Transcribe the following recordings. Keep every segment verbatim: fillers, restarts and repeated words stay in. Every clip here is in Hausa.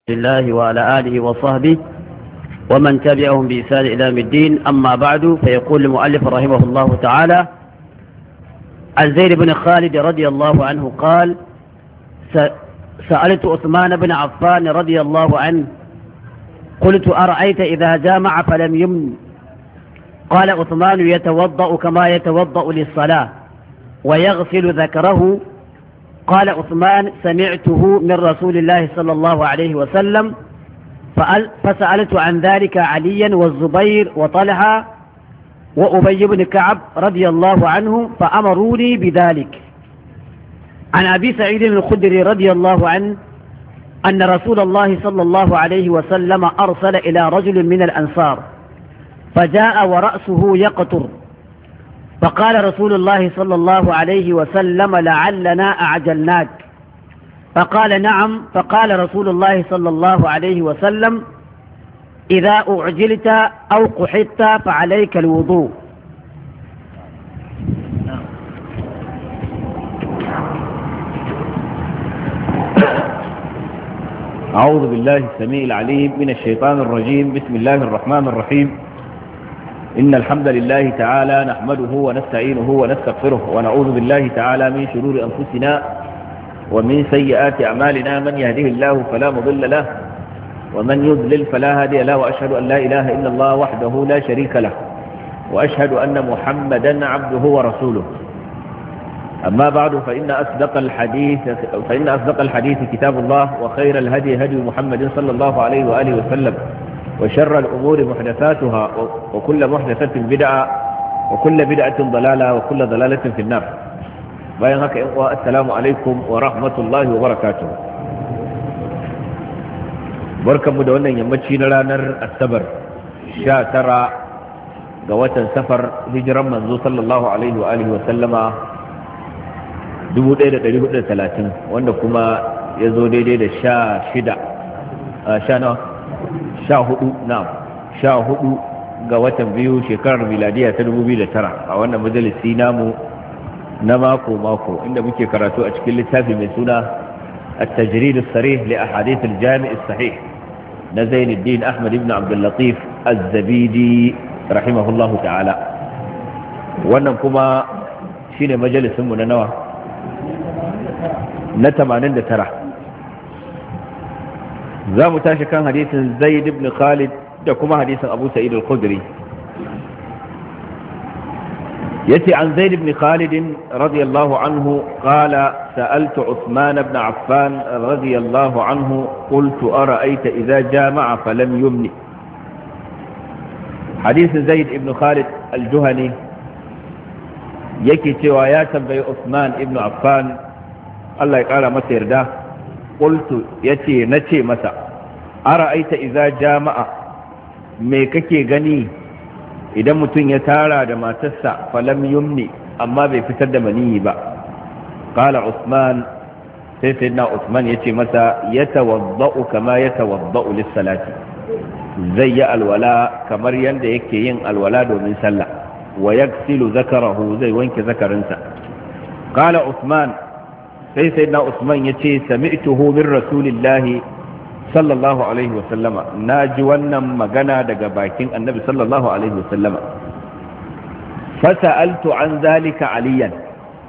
الله وعلى آله وصحبه ومن تبعهم بإحسان إلى يوم الدين. أما بعد، فيقول المؤلف رحمه الله تعالى: عن زيد بن خالد رضي الله عنه قال: سألت عثمان بن عفان رضي الله عنه قلت: أرأيت إذا جامع فلم يمن؟ قال عثمان: يتوضأ كما يتوضأ للصلاة ويغسل ذكره. قال عثمان: سمعته من رسول الله صلى الله عليه وسلم، فسألت عن ذلك عليا والزبير وطلحة وأبي بن كعب رضي الله عنه فأمروني بذلك. عن أبي سعيد الخدري رضي الله عنه أن رسول الله صلى الله عليه وسلم أرسل إلى رجل من الأنصار فجاء ورأسه يقطر، فقال رسول الله صلى الله عليه وسلم: لعلنا أعجلناك. فقال: نعم. فقال رسول الله صلى الله عليه وسلم: إذا أعجلت أو قحطت فعليك الوضوء. أعوذ بالله السميع العليم من الشيطان الرجيم. بسم الله الرحمن الرحيم. إن الحمد لله تعالى نحمده ونستعينه ونستغفره ونعوذ بالله تعالى من شرور أنفسنا ومن سيئات أعمالنا. من يهده الله فلا مضل له ومن يضلل فلا هادي له، وأشهد أن لا إله إلا الله وحده لا شريك له، وأشهد أن محمدا عبده ورسوله. أما بعد، فإن أصدق الحديث فإن أصدق الحديث كتاب الله، وخير الهدي هدي محمد صلى الله عليه وآله وسلم، وشر الأمور محدثاتها، وكل محدثة بدعة، وكل بدعة ضلالة، وكل ضلالة في النار. باين هكا إخوة، السلام عليكم ورحمة الله وبركاته. بركة مدونة يمتشين لانر السبر شاترا قوة سفر هجرا منذ صلى الله عليه وآله وسلم dubu ɗaya da ɗari hudu da talatin, wanda kuma ya zo daidai da sha shida sha nawa sha hudu na sha hudu ga watan biyu shekarar miladiya ta dubu biyu da tara, a wannan majalisi namu na mako mako inda muke karatu a cikin littafi mai suna at-tajrid as-sarih li ahadith al-jami' as-sahih na Zainuddin Ahmad ibn Abdul Latif az-Zabidi rahimahullahu ta'ala. Wannan kuma shine majalisin mu na nawa na tamanin da tara. za mu tashi kan hadisin Zaid ibn Khalid da kuma hadisin Abu Sa'id al-Khudri. yace an Zaid ibn Khalid radiyallahu anhu qala sa'altu Uthman ibn Affan radiyallahu anhu qultu ara'aita idha jama'a falam yumni. hadisin Zaid ibn Khalid al-Juhani yake cewa ya tambayi Uthman ibn Affan, Allah ya kara masa yarda, qultu yace nace masa: ara'aita idza jama'a, me kake gani idan mutum ya tara da matarsa falam yumni, amma bai fitar da maniyi ba? qala Uthman, sai sayyidina Uthman yace masa: yatawadda'u kama yatawadda'u lis-salati, zai yi alwala kamar yanda yake yin alwala domin sallah, wa yaghsilu zakarahu, zai wanke zakarinsa. qala Uthman, sai sai na Usman ya ce: sami'tuhu min rasulillahi sallallahu alaihi wasallama, na ji wannan magana daga bakin annabi sallallahu alaihi wasallama. fasa'altu an zalika aliyan.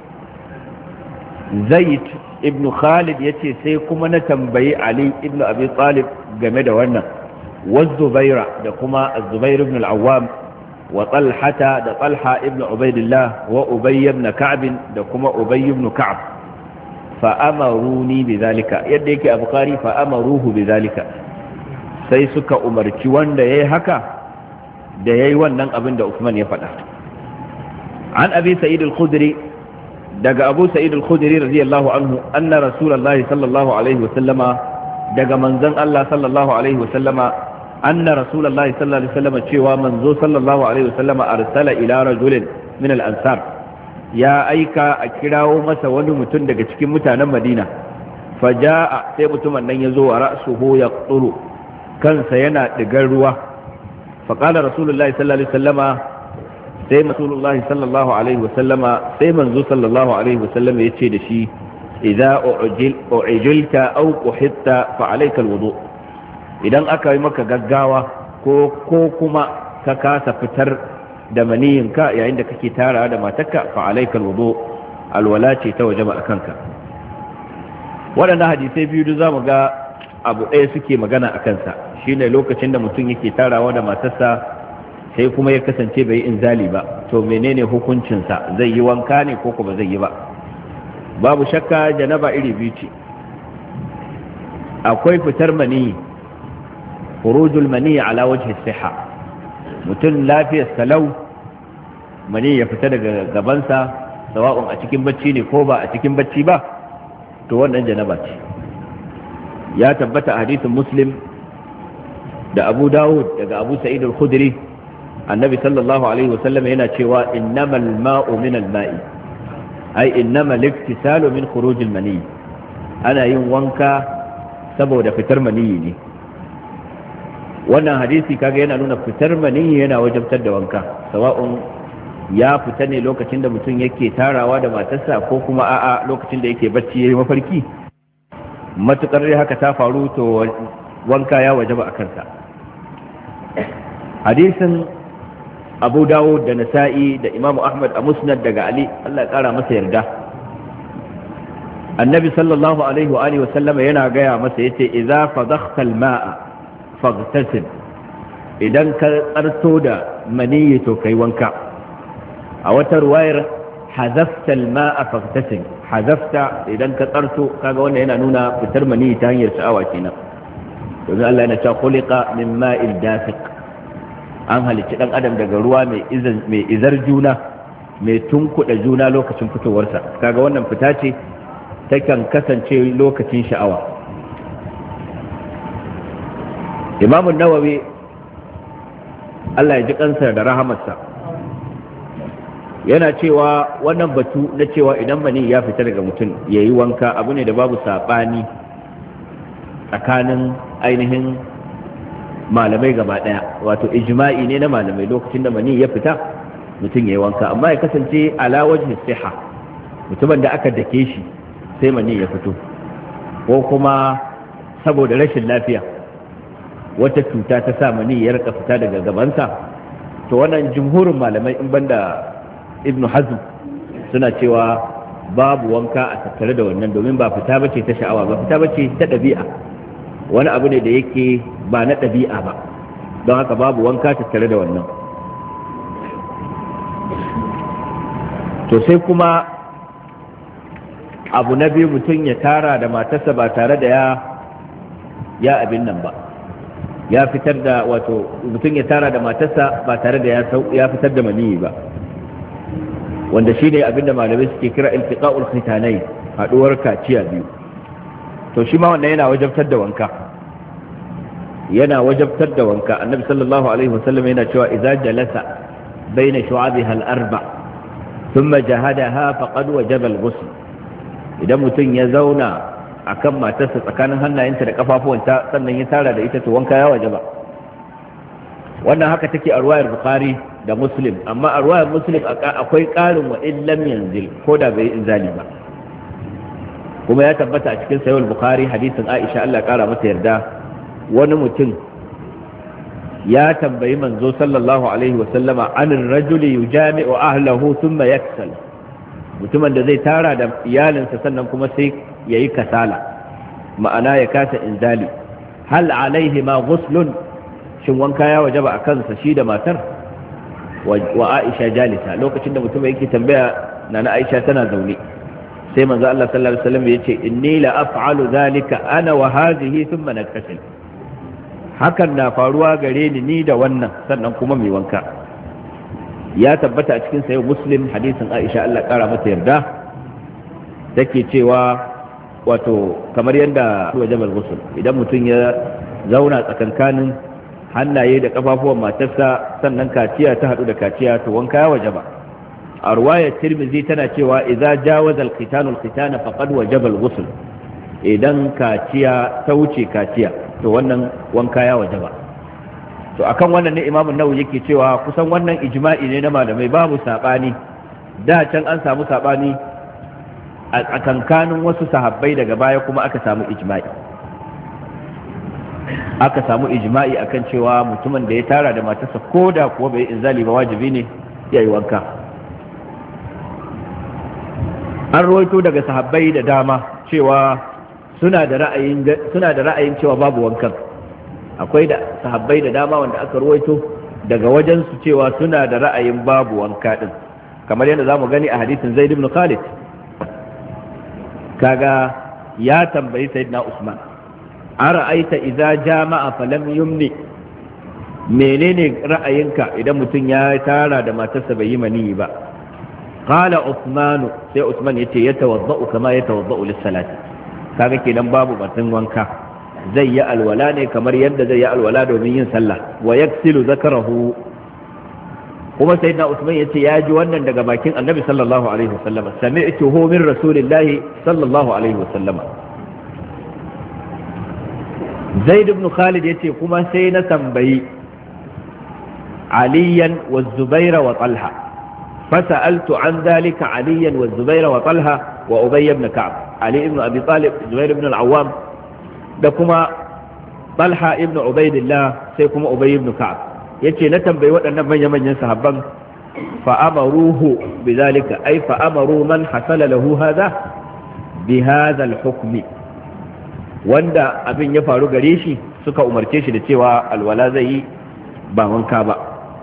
Zaid ibn Khalid ya ce sai kuma na tambayi Ali ibn Abi Talib game da wannan, wa Zubaira da kuma Zubair ibn al-Awwam, wa Talhata da Talha ibn Ubaidillah, wa Ubay ibn Ka'b da kuma Ubay ibn Ka'b. fa'amaruni bi zalika, yadda yake a Bukhari fa'amaruhu bi zalika, sai suka umarci wanda ya yi haka da ya yi wannan abin da Usman ya faɗa. An Abi Sa'id al-Khudri, daga Abu Sa'id al-Khudri radiyallahu anhu, anna Rasulullahi sallallahu alaihi wasallama, daga manzon Allah sallallahu alaihi wasallama, anna Rasulullahi sallallahu alaihi wasallama, cewa manzo sallallahu alaihi wasallama arsala ila rajulin min al-ansar, ya aika a kirawo masa wani mutum daga cikin mutanen Madina. faja'a, sai mutumin nan ya zo, wa ra'suhu yaqturu, kansa yana digar ruwa. faqala rasulullahi sallallahu alaihi wasallama, sai rasulullahi sallallahu alaihi wasallama sai manzo sallallahu alaihi wasallama yace da shi: idza u'jil u'jilta aw quhitta fa alayka alwudu, idan aka yi maka gaggawa ko ko kuma ka kasa fitar da maniyinka yayin da kake tara da matarka fa alaikal wudu alwala ce ta wajaba akanka. waɗannan hadisai biyu da zamu ga abu ɗaya suke magana a kansa, shine lokacin da mutum yake tarawa da matarsa sai kuma ya kasance bai inzali ba, to menene hukuncinsa, zai yi wanka ne ko kuma zai yi ba? Babu shakka janaba iri biyu ce, akwai fitar mani, khurujul mani ala wajhi siha, mutum lafiyar salau mani ya fita daga gabansa sawa'un a cikin bacci ne ko ba a cikin bacci ba, to wannan janaba ce. Ya tabbata a hadisin Muslim da Abu Dawud daga Abu Sa'id al-Khudri, annabi sallallahu alaihi wasallam yana cewa innamal ma'u min al-ma'i, ai innamal iktisalu min khuruj al-mani, ana yin wanka saboda fitar maniyi ne. Wannan hadisi kaga yana nuna fitar maniyi yana wajabtar da wanka, sawa'un ya fita ne lokacin da mutum yake tarawa da matarsa ko kuma a'a lokacin da yake bacci yayi mafarki, matukar haka ta faru to wanka ya wajaba a kansa. Hadisin Abu Dawud da Nasa'i da Imam Ahmad a Musnad daga Ali, Allah ya kara masa yarda, annabi sallallahu alaihi wa alihi wa sallama yana gaya masa yace idza fadakhta al-ma'a faghtasil, idan ka tsarto da maniyi to kai wanka. A wata ruwayar hazafta al-ma'a faghtasil, hazafta idan ka tsarto, kaga wannan yana nuna fitar maniyi ta hanyar sha'awa kenan, domin Allah yana cewa khuliqa min ma'il dafiq, an halicci dan adam daga ruwa mai izar juna, mai tunkuɗa juna lokacin fitowarsa, kaga wannan fita ce takan kasance lokacin sha'awa. Imamun Nawawi Allah ya ji kansa da rahamarsa yana cewa wannan batu na cewa idan mani ya fita daga mutum ya yi wanka abu ne da babu saɓani tsakanin ainihin malamai gaba ɗaya, wato ijma'i ne na malamai, lokacin da mani ya fita mutum ya yi wanka, amma ya kasance ala wajhi siha, mutumin da aka dake shi sai mani ya fito, ko kuma saboda rashin lafiya wata cuta ta sa mani ya rika fita daga gabansa, to wannan jumhurin malamai in banda Ibn Hazm suna cewa babu wanka a tattare da wannan, domin ba fita bace ta sha'awa, ba fita bace ta ɗabi'a, wani abu ne da yake ba na ɗabi'a ba, don haka babu wanka tattare da wannan. To sai kuma abu na biyu, mutum ya tara da matarsa ba tare da ya ya abin nan ba, ya fitar da, wato mutum ya tara da matarsa ba tare da ya fitar da maniyi ba, wanda shi ne abinda malamai suke kira iltiqa'ul khitanai, haduwar kaciya biyu. To shi ma wannan yana wajabtar da wanka, yana wajabtar da wanka. Annabi sallallahu alaihi wasallam yana cewa idza jalasa baina shu'abiha al-arba thumma jahadaha faqad wajaba al-ghusl, idan mutum ya zauna akan matarsa tsakanin hannayenta da kafafuwanta sannan ya tara da ita to wanka ya wajaba. Wannan haka take a ruwayar Bukhari da Muslim, amma a ruwayar Muslim akwai ƙarin wa in lam yanzil, ko da bai inzali ba. Kuma ya tabbata a cikin sahih Bukhari hadisin Aisha Allah ƙara mata yarda, wani mutum ya tambayi manzo sallallahu alaihi wa sallama anir rajuli yujami'u ahlahu thumma yaksal, mutumin da zai tara da iyalinsa sannan kuma sai yayi kasala, ma'ana ya kasa inzali, hal alaihi ma ghuslun, shin wanka ya wajaba a kansa shi da matar? Wa Aisha jalisa, lokacin da mutum yake tambaya nana Aisha tana zaune, sai manzo Allah sallallahu alaihi wasallam yace inni la af'alu dhalika ana wa hadhihi thumma naktasil, hakan na faruwa gare ni ni da wannan sannan kuma mai wanka. Ya tabbata a cikin sahih Muslim hadisin Aisha Allah kara mata yarda, take cewa wato kamar yadda wajabal ghusl, idan mutum ya zauna tsakankanin hannaye da kafafuwan matarsa sannan kaciya ta hadu da kaciya to wanka ya wajaba. A ruwayar Tirmidhi tana cewa idza jawaza al-khitanu al-khitana faqad wajaba al-ghusl, idan kaciya ta wuce kaciya to wannan wanka ya wajaba. To akan wannan ne Imam An-Nawawi yake cewa kusan wannan ijma'i ne na malamai, babu sabani. Da can an samu sabani a tsakankanin wasu sahabbai, daga baya kuma aka samu ijma'i. aka samu ijma'i akan cewa mutumin da ya tara da matarsa ko da kuwa bai inzali ba wajibi ne ya yi wanka. An rawaito daga sahabbai da dama cewa suna da ra'ayin suna da ra'ayin cewa babu wankan. Akwai da sahabbai da dama wanda aka rawaito daga wajen su cewa suna da ra'ayin babu wanka din, kamar yadda zamu gani a hadisin Zaid ibn Khalid. Kaga ya tambayi Sayyidina Usman, ara'aita idza jama'a falam yumni, menene ra'ayinka idan mutum ya tara da matarsa bai yi maniyi ba? Qala Usman, sai Usman yace ya tawaddau kama ya tawaddau lis-salati. Kaga kenan babu batun wanka, zai yi alwala ne kamar yadda zai yi alwala domin yin sallah, wa yaksilu zakarahu. Kuma sayyidina Usman yace ya ji wannan daga bakin Annabi sallallahu alaihi wasallam, sami'tuhu min rasulillahi sallallahu alaihi wasallam. Zaid ibn Khalid yace kuma sai na tambayi Aliyan wa Zubair wa Talha, fasa'altu an dhalika Aliyan wa Zubair wa Talha wa Ubay ibn Ka'b. Ali ibn Abi Talib, Zubair ibn al-Awwam da kuma Talha ibn Ubaydillah sai kuma Ubay ibn Ka'b. Yace na tambayi waɗannan manya-manyan sahabban fa amaruhu bidhalika, ay fa amaru man hasala lahu hadha bi hadha al-hukm, wanda abin ya faru gare shi suka umarce shi da cewa alwala zai yi ba wanka ba.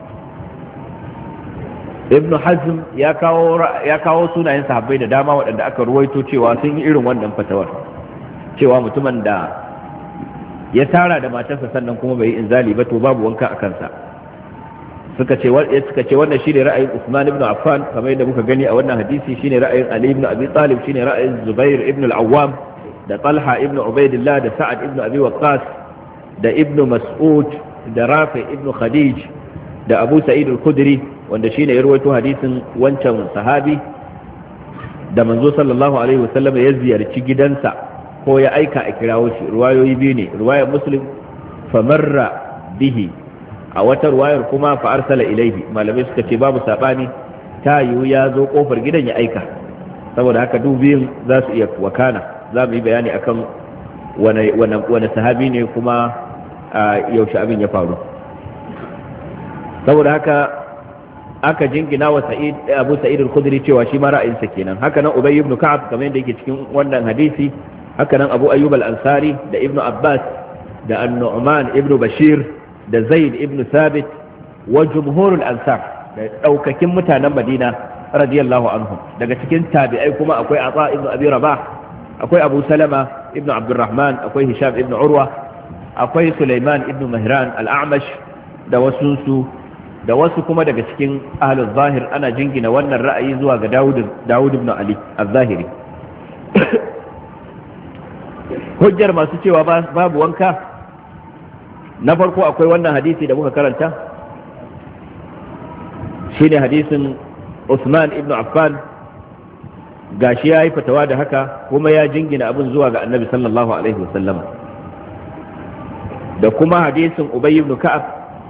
Ibn Hazm ya kawo ya kawo sunayen sahabbai da dama waɗanda aka ruwaito cewa sun yi irin wannan fatawar, cewa mutumin da ya tara da matarsa sannan kuma bai yi inzali ba to babu wanka a kansa. Suka ce suka ce wannan shine ra'ayin Usman ibn Affan, kamar yadda muka gani a wannan hadisi, shine ra'ayin Ali ibn Abi Talib, shine ra'ayin Zubair ibn al-Awwam da Talha ibn Ubaydillah da Sa'ad ibn Abi Waqqas da Ibn Mas'ud da Rafi ibn Khadij da Abu Sa'id al-Khudri, wanda shine ya rawaito hadisin wancan sahabi da manzo sallallahu alaihi wasallam ya ziyarci gidansa ko ya aika a kirawo shi. Ruwayoyi biyu ne, ruwayar Muslim famarra bihi, a wata ruwayar kuma fa arsala ilaihi. Malamai suka ce babu sabani, ta yiwu ya zo kofar gidan ya aika, saboda haka duk biyun za su iya wakana. Za mu yi bayani akan wane sahabi ne kuma yaushe abin ya faru. Saboda haka aka jingina wa Sa'id Abu Sa'id al-Khudri cewa shi ma ra'ayinsa kenan. Haka nan Ubay ibn Ka'ab kamar yadda yake cikin wannan hadisi, haka nan Abu Ayyub al-Ansari da Ibn Abbas da An-Nu'man ibn Bashir da Zaid ibn Thabit wa jumhurul ansar da daukakin mutanen Madina radiyallahu anhum. Daga cikin tabi'ai kuma akwai Atha ibn Abi Rabah, akwai Abu Salama ibn Abdurrahman, akwai Hisham ibn Urwa, akwai Sulaiman ibn Mihran al-A'mash da wasu su da wasu kuma daga cikin ahlul zahir. Ana jingina wannan ra'ayi zuwa ga Dawud Dawud ibn Ali az-Zahiri. Hujjar masu cewa babu wanka, na farko akwai wannan hadisi da muka karanta, shine hadisin Uthman ibn Affan, gashi ya yi fatawa da haka kuma ya jingina abin zuwa ga Annabi sallallahu alaihi wasallama. Da kuma hadisin Ubay ibn Ka'ab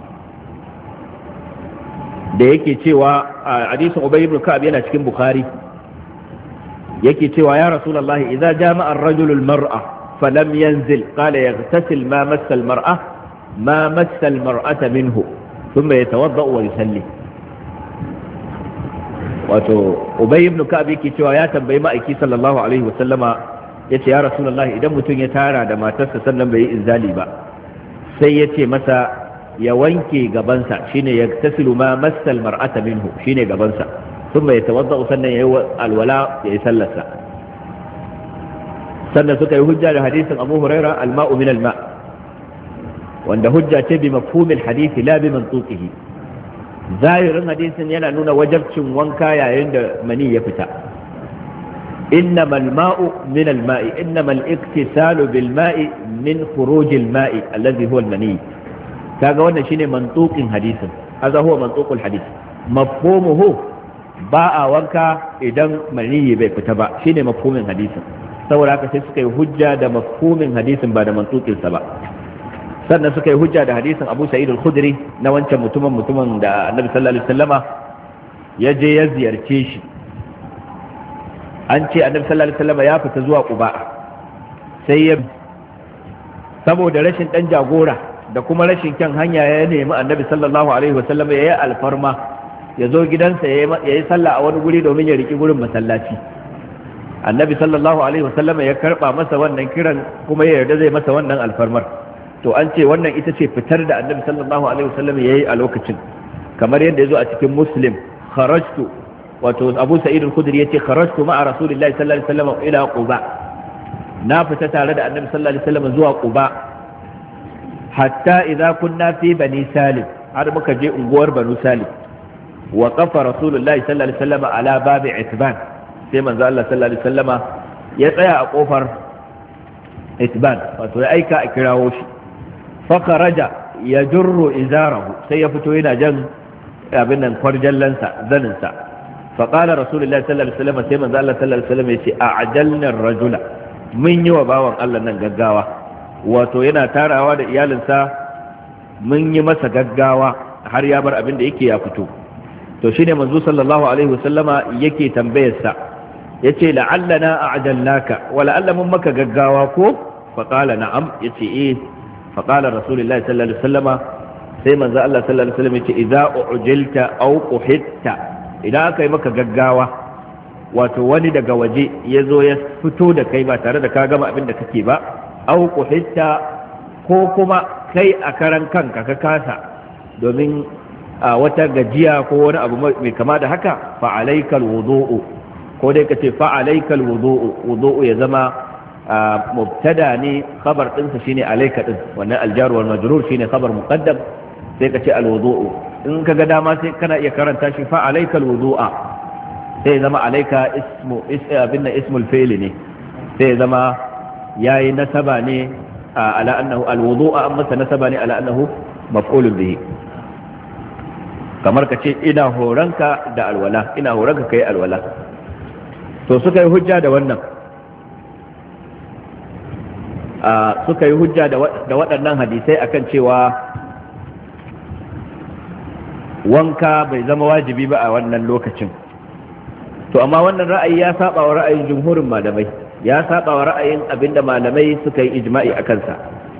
da yake cewa, hadisin Ubay ibn Ka'ab yana cikin Bukhari, yake cewa ya Rasulullahi idza jama'a ar-rajulu al-mar'a falam yanzil qala yaghtasil ma massa al-mar'a ma massa al-mar'ata minhu thumma yatawadda'u wa yusalli. Wato Ubay ibn Ka'ab yake cewa ya tambayi ma'aiki sallallahu alaihi wasallama, yace ya Rasulullahi idan mutum ya tara da matarsa sannan bai yi inzali ba, sai yace masa ya wanke gabansa, shine ya tasilu ma massal mar'ata minhu, shine gabansa, thumma yatawadda sannan yayi alwala yayi sallarsa. Sannan suka yi hujja da hadisin Abu Huraira al-ma'u min al-ma', wanda hujja ce bi mafhumil hadisi la bi mantuqihi. Zahirin hadisin yana nuna wajabcin wanka yayin da mani ya fita. innamal ma'u min al-ma'i, innamal iktisalu bil ma'i min khurujil ma'i alladhi huwa al-mani. kaga wannan shine mantuqin hadisin, haza huwa mantuqul hadis. Mafhumuhu ba a wanka idan maniyi bai fita ba, shine mafhumin hadisin. Saboda haka sai suka yi hujja da mafhumin hadisin ba da mantuqin sa ba. Sannan suka yi hujja da hadisin Abu Sa'id al-Khudri na wancan mutumin mutumin da Annabi sallallahu alaihi wasallama ya je ya ziyarce shi. An ce Annabi sallallahu alaihi wasallama ya fita zuwa Quba, sai ya saboda rashin dan jagora da kuma rashin kyan hanya ya nemi annabi sallallahu alaihi wasallam ya yi alfarma ya zo gidansa ya yi sallah a wani guri domin ya riki gurin masallaci. Annabi sallallahu alaihi wasallam ya karba masa wannan kiran kuma ya yarda zai masa wannan alfarmar. To an ce wannan ita ce fitar da annabi sallallahu alaihi wasallam ya yi a lokacin, kamar yadda ya zo a cikin Muslim, kharajtu, wato Abu Sa'id al-Khudri yace kharajtu ma'a Rasulillahi sallallahu alaihi wasallam ila Quba, na fita tare da annabi sallallahu alaihi wasallam zuwa Quba, hatta idza kunna fi Bani Salim, har muka je unguwar Banu Salim, wa qafa Rasulullahi sallallahu alaihi wasallam ala babi Itban, sai manzo Allah sallallahu alaihi wasallama ya tsaya a kofar Itban, wato ya aika a kirawo shi, fa kharaja yajurru izarahu, sai ya fito yana jan abin nan kwarjallansa zaninsa. fa qala Rasulullahi sallallahu alaihi wasallama, sai manzo Allah sallallahu alaihi wasallama yace a'jalna ar-rajula, mun yi wa bawan Allah nan gaggawa, wato yana tarawa da iyalinsa, mun yi masa gaggawa har ya bar abin da yake ya fito. To shine manzo sallallahu alaihi wasallama yake tambayarsa, yace la'allana a'jalnaka, wa la'alla mun maka gaggawa ko? fa qala na'am, yace eh. fa qala rasulullahi sallallahu alaihi wasallama, sai manzo Allah sallallahu alaihi wasallam yace idza ujilta aw quhitta, idan aka yi maka gaggawa, wato wani daga waje ya zo ya fito da kai ba tare da ka gama abin da kake ba, aw quhitta, ko kuma kai a karan kanka ka kasa domin a wata gajiya ko wani abu mai kama da haka, fa alaikal wudu'u, ko dai ka ce fa alaikal wudu'u, wudu'u ya zama mubtada ne, khabar ɗinsa shine alaika din, wannan aljar wal majrur shine khabar muqaddam, sai ka ce al wudu'u. In ka ga dama sai kana iya karanta shi fa alaikal wudu'a, sai zama alaika ismu abinna ismul fi'l ne, sai zama yayi nasaba ne ala annahu al wudu'a, amma nasaba ne ala annahu maf'ulun bihi. Kamar ka ce ina horanka da alwala, ina horanka kai alwala. To suka yi hujja da wannan, suka yi hujja da waɗannan hadisai akan cewa wanka bai zama wajibi ba a wannan lokacin. To amma wannan ra'ayi ya saba wa ra'ayin jumhurin malamai, ya saba wa ra'ayin abinda malamai suka yi ijma'i a kansa.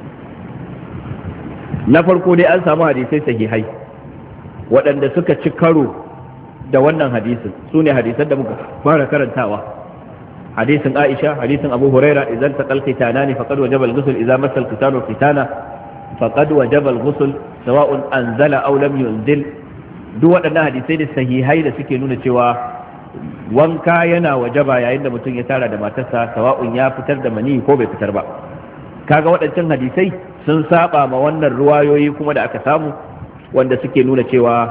Na farko dai an samu hadisai sahihai waɗanda suka ci karo da wannan hadisin, su ne hadisan da muka fara karantawa. Hadisin Aisha, hadisin Abu Huraira, idan taqal qitanani faqad wajaba al-ghusl, idza massa al-qitanu qitana faqad wajaba al-ghusl sawa'un anzala aw lam yunzil. Duk waɗannan hadisai da sahihai da suke nuna cewa wanka yana wajaba yayin da mutum ya tara da matarsa, sawa'un ya fitar da mani ko bai fitar ba. Kaga waɗancan hadisai sun saba ma wannan ruwayoyi kuma da aka samu wanda suke nuna cewa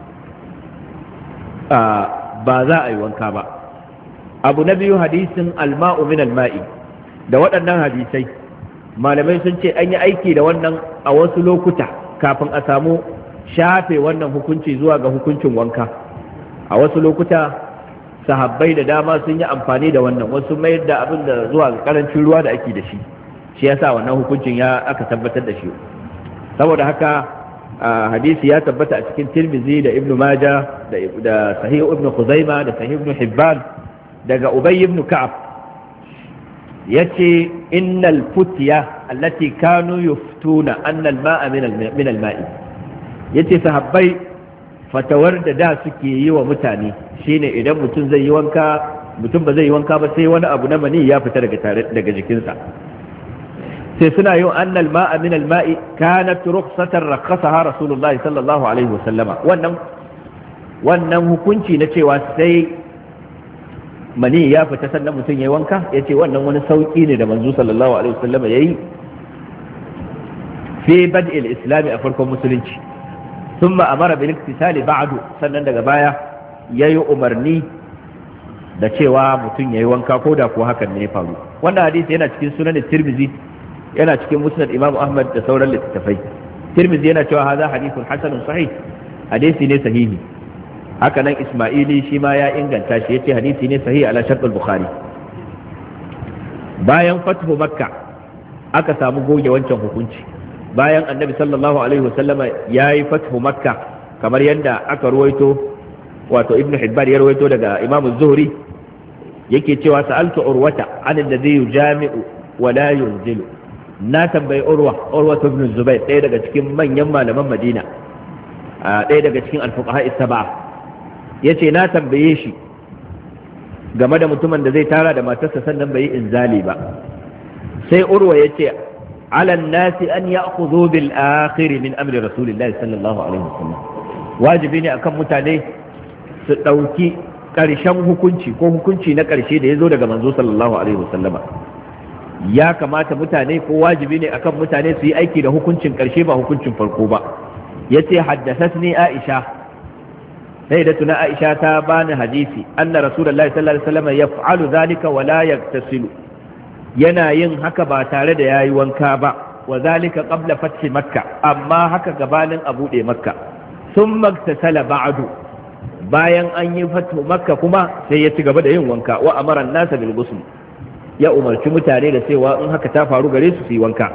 ba za a yi wanka ba. Abu na biyu, hadisin alma'u min alma'i, da waɗannan hadisai malamai sun ce an yi aiki da wannan a wasu lokuta kafin a samu shafe wannan hukunci zuwa ga hukuncin wanka. A wasu lokuta sahabbai da dama sun yi amfani da wannan, wasu mayar da abin da zuwa ga karancin ruwa da ake da shi, shi yasa wannan hukuncin ya aka tabbatar da shi. Saboda haka hadisi ya tabbata a cikin Tirmidhi da Ibn Majah da Sahih Ibn Khuzaimah da Sahih Ibn Hibban daga Ubay ibn Ka'ab, yace innal futya allati kanu yuftuna anna al-ma'a min al-ma'i, yace sahabbai fatawar da da suke yi wa mutane shine idan mutum zai yi wanka, mutum ba zai yi wanka ba sai wani abu na mani ya fita daga daga jikinsa, sai suna yin annal ma'a min al-ma'i kanat rukhsatan rakhasaha rasulullahi sallallahu alaihi wasallama. Wannan wannan hukunci na cewa sai mani ya fita sannan mutum yayi wanka, yace wannan wani sauki ne da manzo sallallahu alaihi wasallama yayi fi bad'il islami a farkon musulunci. Thumma amara bil iktisali ba'du, sannan daga baya yayi umarni da cewa mutum yayi wanka ko da ko hakan ne ya faru. Wannan hadisi yana cikin sunan Tirmidhi, yana cikin musnad Imam Ahmad da sauran littattafai. Tirmidhi yana cewa hadha hadithun hasanun sahih, hadisi ne sahihi. Haka nan Isma'ili shi ma ya inganta shi, yace hadisi ne sahihi ala shart al-Bukhari. Bayan fathu Makka aka samu goge wancan hukunci, bayan Annabi sallallahu alaihi wasallama yayi fathu Makka, kamar yadda aka ruwaito, wato Ibn Hibban ya ruwaito daga Imam Az-Zuhri, yake cewa sa'altu Urwata an alladhi yujami'u wa la yunzilu, na tambayi urwa urwa ibn zubair ɗaya daga cikin manyan malaman madina ɗaya daga cikin alfuqaha as-sab'a yace na tambaye shi game da mutumin da zai tara da matarsa sannan bai yi inzali ba sai urwa yace ala an-nasi an ya'khudhu bil akhir min amri rasulillahi sallallahu alaihi wasallam wajibi ne akan mutane su dauki karshen hukunci ko hukunci na karshe da yazo daga manzo sallallahu alaihi wasallama ya kamata mutane ko wajibi ne akan mutane su yi aiki da hukuncin karshe ba hukuncin farko ba yace haddathatni aisha sai da tuna aisha ta bani hadisi anna rasulullahi sallallahu alaihi wasallam yaf'alu dhalika wa la yaktasilu yana yin haka ba tare da yayi wanka ba wa zalika qabla fathi makka amma haka gabanin a bude makka thumma iktasala ba'du bayan an yi fatu makka kuma sai ya ci gaba da yin wanka wa amara an-nasa bil ghusl ya umarci mutane da cewa in haka ta faru gare su su yi wanka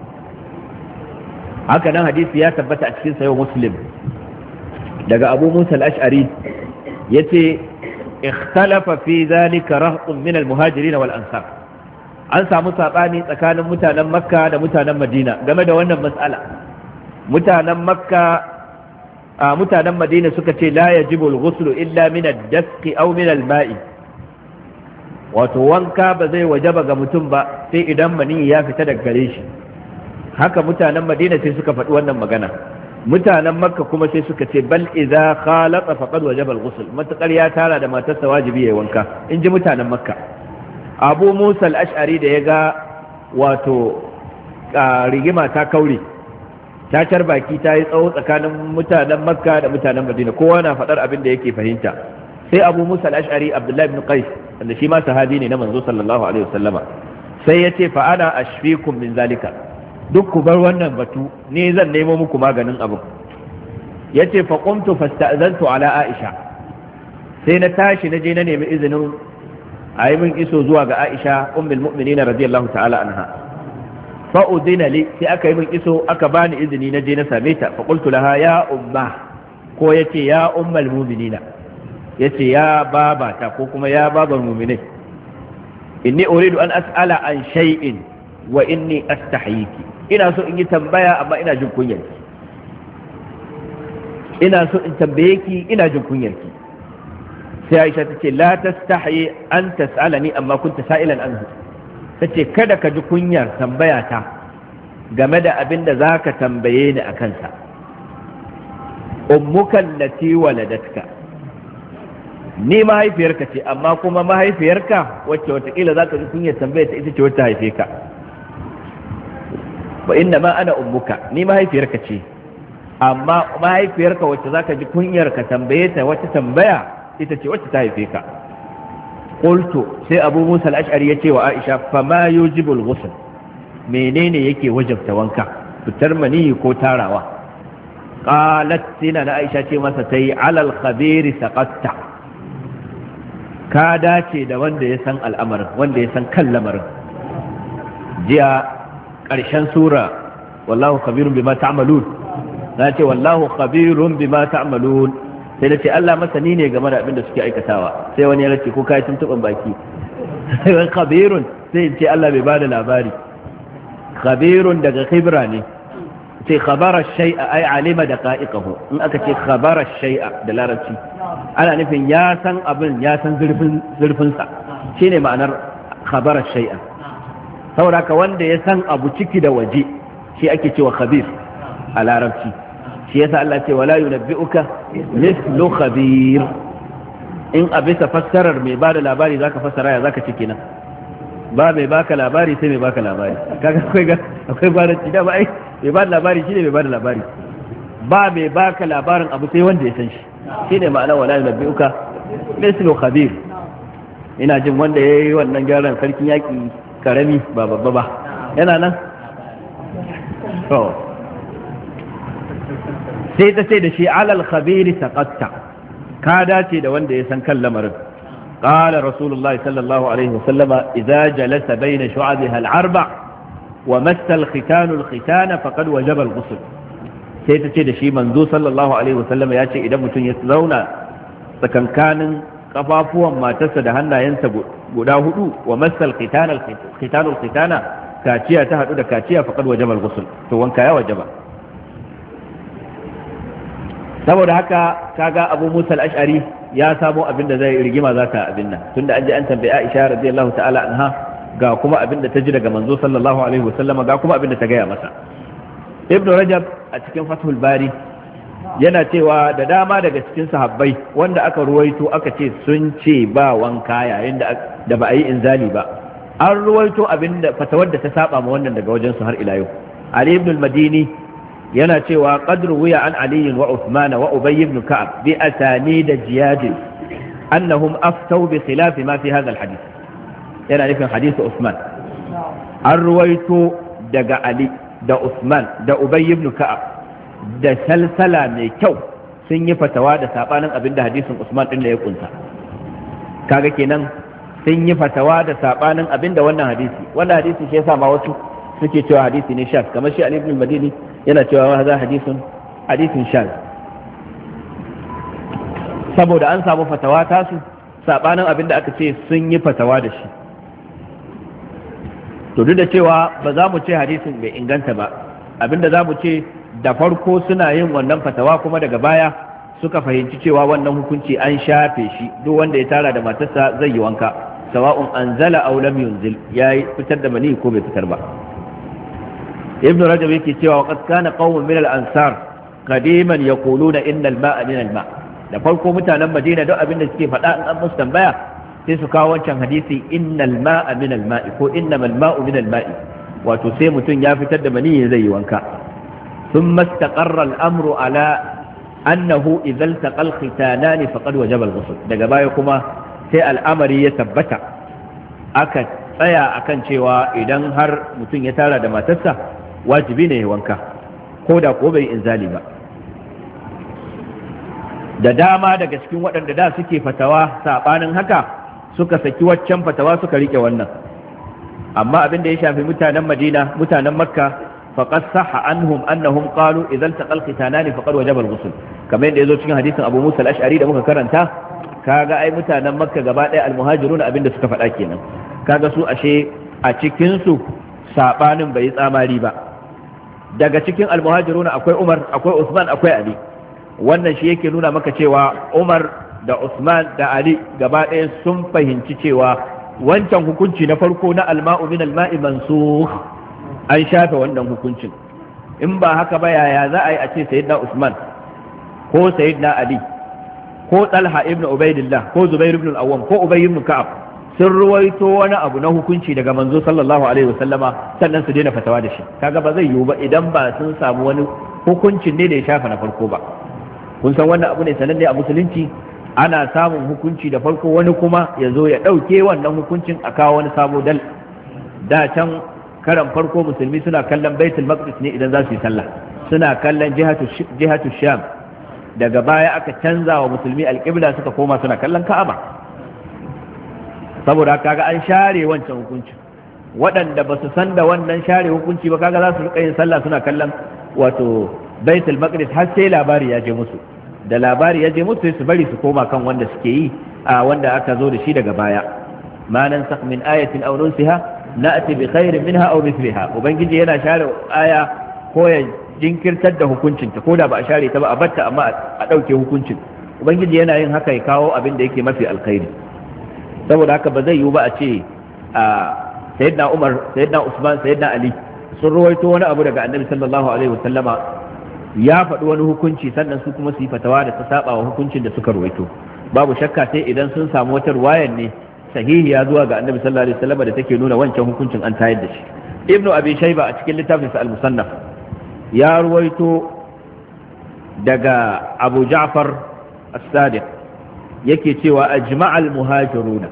haka nan hadisi ya tabbata a cikin sayo muslim daga abu musa al-ash'ari yace ikhtalafa fi zalika rahqun min al-muhajirin wal ansar an samu sabani tsakanin mutanen makka da mutanen madina game da wannan mas'ala mutanen makka a mutanen madina suka ce la yajibu al-ghusl illa min ad-dasq aw min al-ma'i wato wanka ba zai wajaba ga mutum ba sai idan mani ya fita daga gare shi haka mutanen madina sai suka faɗi wannan magana mutanen makka kuma sai suka ce bal idza khalata faqad wajaba al-ghusl matakar ya tara da matarsa wajibi yayi wanka in ji mutanen makka abu musa al-ash'ari da ya ga wato rigima ta kaure ta car baki ta yi tsawo tsakanin mutanen makka da mutanen madina kowa na faɗar abin da yake fahimta sai abu musa al-ash'ari abdullahi ibn qais wanda shi ma sahabi ne na manzo sallallahu alaihi wasallama sai ya ce fa ana ashfikum min zalika duk ku bar wannan batu ne zan nemo muku maganin abu yace fa qumtu fasta'zantu ala aisha sai na tashi na je na nemi izinin a yi min iso zuwa ga aisha ummul mu'minin radiyallahu ta'ala anha fa udina li sai aka yi min iso aka bani izini na je na same ta fa qultu laha ya umma ko yace ya ummul mu'minina yace ya babata ko kuma ya babar mu'minai inni uridu an as'ala an shay'in wa inni astahyiki ina so in yi tambaya amma ina jin kunyar ki ina so in tambaye ki ina jin kunyar ki sai Aisha tace la tastahi an tas'alani amma kunta sa'ilan anhu tace kada ka ji kunyar tambaya ta game da abin da zaka tambaye ni akan sa ummuka allati waladatka ni mahaifiyarka ce amma kuma mahaifiyarka wacce watakila za ka ji kunyar tambaya ta ita ce wacce haife ka wa inna ma ana ummuka ni mahaifiyarka ce amma mahaifiyarka wacce za ka ji kunyar ka tambaye ta wacce tambaya ita ce wacce ta haife ka qultu sai abu musa al-ash'ari yace wa aisha fa ma yujibu al-ghusl menene yake wajabta wanka fitar mani ko tarawa qalat sina na aisha ce masa tayi alal khabiri saqatta ka dace da wanda ya san al'amarin wanda ya san kan lamarin jiya ƙarshen sura wallahu khabirun bima ta'malun na ce wallahu khabirun bima ta'malun sai da ce Allah masani ne game da abin da suke aikatawa sai wani ya race ko kai tuntuban baki sai khabirun sai ce Allah bai bada labari khabirun daga khibra ne sai khabara shay'a ay alima daqa'iqahu in aka ce khabara shay'a da larabci ana nufin ya san abin ya san zurfin zurfin sa shine ma'anar khabara shay'a saboda ka wanda ya san abu ciki da waje shi ake cewa khabir a larabci shi yasa Allah ce wala yunabbi'uka mithlu khabir in abisa fassarar mai bada labari zaka fassara ya zaka ce kenan ba mai baka labari sai mai baka labari kaga akwai ga akwai baranci da ba ai mai bada labari shine mai bada labari ba mai baka labarin abu sai wanda ya san shi shine ma'ana wala yunabbi'uka mithlu khabir ina jin wanda yayi wannan gyaran sarkin yaki karami ba babba ba yana nan to sai ta ce da shi alal khabiri taqatta ka dace da wanda ya san kan lamarin qala rasulullahi sallallahu alaihi wasallam idza jalasa bayna shu'abiha al-arba wa massa al-khitan al-khitan faqad wajaba al-ghusl sai ta ce da shi manzo sallallahu alaihi wasallam ya ce idan mutum ya zauna tsakankanin kafafuwan matarsa da hannayensa guda hudu wa massa al-khitan al-khitan al-khitan kaciya ta hadu da kaciya faqad wajaba al-ghusl to wanka ya wajaba. saboda haka kaga Abu Musa al-Ash'ari ya samo abin da zai rigima zaka abin nan tunda an ji an tambayi Aisha radiyallahu ta'ala anha ga kuma abin da ta ji daga manzo sallallahu alaihi wasallama ga kuma abin da ta gaya masa. Ibn Rajab a cikin Fathul Bari yana cewa da dama daga cikin sahabbai wanda aka ruwaito aka ce sun ce ba wanka yayin da da ba a yi inzali ba, an ruwaito abin da fatawar da ta saba ma wannan daga wajen su har ila yau. Ali ibn al-Madini yana cewa qadru wiya an Ali wa Uthman wa Ubay ibn Ka'ab bi asanid jiyad annahum aftaw bi khilaf ma fi hadha al-hadith. Yana nufin hadith Uthman. An ruwaito daga Ali da Uthman da Ubay ibn Ka'ab da salsala mai kyau sun yi fatawa da sabanin abinda hadisin Uthman din da ya kunsa. Kaga kenan sun yi fatawa da sabanin abinda wannan hadisi. Wannan hadisi shi yasa ma wasu suke cewa hadisi ne shaz, kamar shi Ali ibn al-Madini yana cewa hadha hadisun hadisin shaz, saboda an samu fatawa tasu sabanin abinda aka ce sun yi fatawa da shi. To duk da cewa ba za mu ce hadisin bai inganta ba, abinda za mu ce da farko suna yin wannan fatawa kuma daga baya suka fahimci cewa wannan hukunci an shafe shi, duk wanda ya tara da matarsa zai yi wanka sawa'un anzala aw lam yunzil, ya fitar da mani ko bai fitar ba. Ibn Rajab yake cewa waqad kana qaumun min al-ansar qadiman yaquluna inna al-ma'a min al-ma', da farko mutanen Madina duk abin da suke faɗa in an musu tambaya sai su kawo wancan hadisi innal ma'a min al-ma'i ko innamal ma'u min al-ma'i, wato sai mutum ya fitar da mani zai yi wanka. thumma istaqarra al-amru ala annahu idza iltaqa al-khitanan faqad wajaba al-ghusl, daga baya kuma sai al'amari ya tabbata aka tsaya akan cewa idan har mutum ya tara da matarsa wajibi ne ya wanka ko da ko bai inzali ba. Da dama daga cikin waɗanda da suke fatawa saɓanin haka suka saki waccan fatawa suka rike wannan, amma abin da ya shafi mutanen Madina mutanen Makka faqad sahha anhum annahum qalu idza iltaqa al-khitanani faqad wajaba al-ghusl, kamar yadda yazo cikin hadisin Abu Musa al-Ash'ari da muka karanta. Kaga ai mutanen Makka gaba ɗaya al-muhajirun abin da suka faɗa kenan, kaga su ashe a cikin su saɓanin bai tsamari ba. Daga cikin al-muhajirun akwai Umar, akwai Usman, akwai Ali. Wannan shi yake nuna maka cewa Umar da Usman da Ali gaba ɗaya sun fahimci cewa wancan hukunci na farko na alma'u min alma'i mansukh, an shafe wannan hukuncin. In ba haka ba yaya za a yi a ce sayyidina Usman ko sayyidina Ali ko Talha ibn Ubaidillah ko Zubair ibn al-Awwam ko Ubay ibn Ka'ab sun ruwaito wani abu na hukunci daga manzo sallallahu alaihi wasallama sannan su daina fatawa da shi? Kaga ba zai yiwu ba idan ba sun samu wani hukuncin ne da ya shafa na farko ba. Kun san wannan abu ne sananne a musulunci, ana samun hukunci da farko wani kuma ya zo ya ɗauke wannan hukuncin a kawo wani sabo dal. Da can karan farko musulmi suna kallon baitul maqdis ne idan za su yi sallah, suna kallon jihatu sham. Daga baya aka canza wa musulmi alƙibla suka koma suna kallon ka'aba. Saboda kaga an share wancan hukunci. Waɗanda ba su san da wannan share hukunci ba kaga za su riƙa yin sallah suna kallon wato baitul maqdis har sai labari ya je musu, da labari ya je musu sai su bari su koma kan wanda suke yi a wanda aka zo da shi daga baya. ma nansakh min ayatin aw nunsiha na'ti bi khairin minha aw mithliha. Ubangiji yana share aya ko ya jinkirtar da hukuncinta ko da ba a share ta ba a batta amma a ɗauke hukuncin. Ubangiji yana yin haka ya kawo abin da yake mafi alkhairi. Saboda haka ba zai yiwu ba a ce a sayyidina Umar, sayyidina Usman, sayyidina Ali sun ruwaito wani abu daga Annabi sallallahu alaihi wasallama ya faɗi wani hukunci sannan su kuma su yi fatawa da ta saba wa hukuncin da suka ruwaito. Babu shakka sai idan sun samu wata ruwayar ne sahihiya zuwa ga Annabi sallallahu alaihi wasallama da take nuna wancan hukuncin an tayar da shi. Ibnu Abi Shayba a cikin littafinsa Al-Musannaf ya ruwaito daga Abu Ja'far As-Sadiq yake cewa ajma'al muhajiruna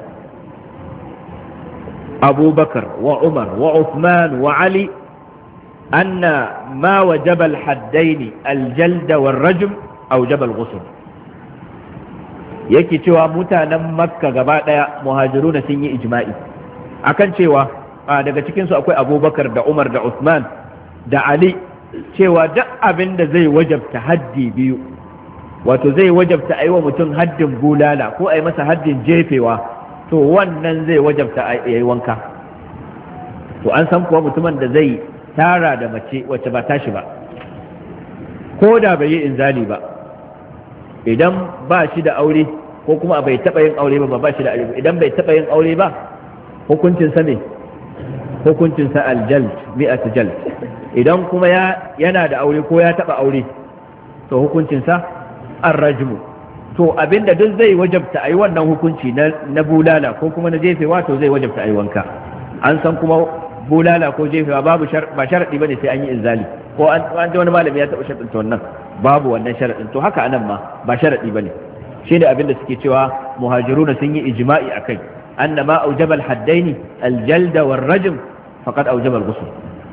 Abu Bakar wa Umar wa Uthman wa Ali anna ma wajaba al-haddain al-jald wal-rajm awjaba al-ghusl. Yake cewa mutanen Makka gaba daya muhajiruna sun yi ijma'i akan cewa daga cikin su akwai Abu Bakar da Umar da Uthman da Ali cewa duk abin da zai wajabta haddi biyu, wato zai wajabta a yi wa mutum haddin bulala ko a yi masa haddin jefewa, to wannan zai wajabta a yi wanka. to an san kuwa mutumin da zai tara da mace wacce ba tashi ba ko da bai yi inzali ba idan ba shi da aure ko kuma bai taɓa yin aure ba ba shi da aure idan bai taɓa yin aure ba hukuncin sa ne hukuncin sa aljald mi'at jald idan kuma ya yana da aure ko ya taɓa aure to hukuncin sa arrajmu to abinda duk zai wajabta ayi wannan hukunci na na bulala ko kuma na jefewa to zai wajabta ayi wanka an san kuma bulala ko jefewa babu ba sharadi bane sai an yi inzali ko an ji wani malami ya taɓa sharadin wannan babu wannan sharadin to haka anan ma ba sharadi bane shi ne abinda suke cewa muhajiruna sun yi ijma'i akai anna ma aujaba al-haddaini al-jalda war-rajm faqad aujaba al-ghusl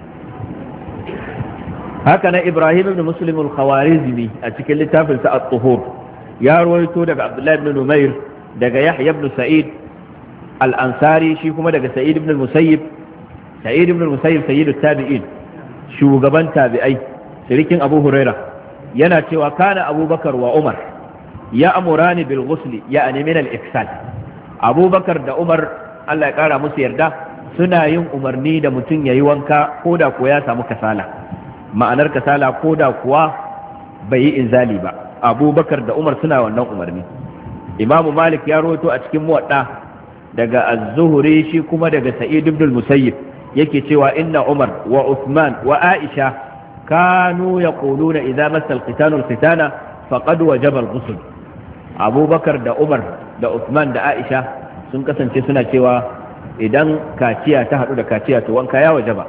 haka na Ibrahim ibn Muslim al-Khawarizmi a cikin littafin sa at-Tuhur ya rawaito daga Abdullah ibn Numair daga Yahya ibn Sa'id al-Ansari shi kuma daga Sa'id ibn al-Musayyib Sa'id ibn al-Musayyib sayyidut tabi'in shugaban tabi'ai shirikin Abu Huraira yana cewa kana Abubakar wa Umar ya amurani bil ghusli ya'ni min al-ifsal Abubakar da Umar Allah ya kara musu yarda suna yin umarni da mutum yayi wanka koda ko ya samu kasala ma'anar kasala koda kuwa bai yi inzali ba Abubakar da Umar suna wannan umarni Imam Malik ya rawaito a cikin muwadda daga Az-Zuhri shi kuma daga Sa'id ibn al-Musayyib yake cewa inna Umar wa Uthman wa Aisha kanu yaquluna idza massa al-qitanu al-qitana faqad wajaba al-ghusl Abubakar da Umar da Uthman da Aisha sun kasance suna cewa idan kaciya ta hadu da kaciya to wanka ya wajaba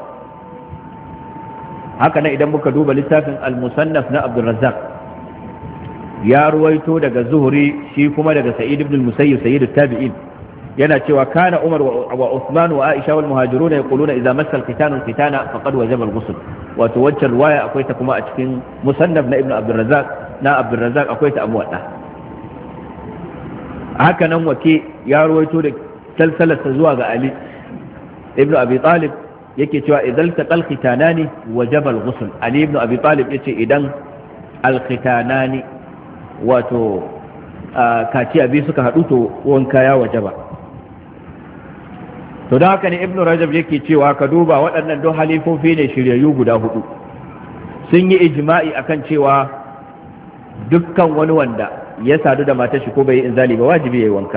haka nan idan muka duba littafin al-Musannaf na Abdul Razzaq ya ruwaito daga Zuhri shi kuma daga Sa'id ibn al-Musayyib sayyidut tabi'in yana cewa kana Umar wa Uthman wa Aisha wal muhajiruna yaquluna idza massa al-qitanu al-qitana faqad wajaba al-ghusl wato wacce riwaya akwai ta kuma a cikin Musannaf na Ibn Abdul Razzaq na Abdul Razzaq akwai ta a muwadda haka nan wake ya ruwaito da salsalarsa zuwa ga Ali ibn Abi Talib yake cewa idan taqal khitanani wajaba al-ghusl Ali ibn Abi Talib yace idan al-khitanani wato kaciya biyu suka haɗu to wanka ya wajaba to da haka ne Ibn Rajab yake cewa ka duba waɗannan don halifofi ne shiryayyu guda hudu sun yi ijma'i akan cewa dukkan wani wanda ya sadu da matar shi ko bai yi inzali ba wajibi yayi wanka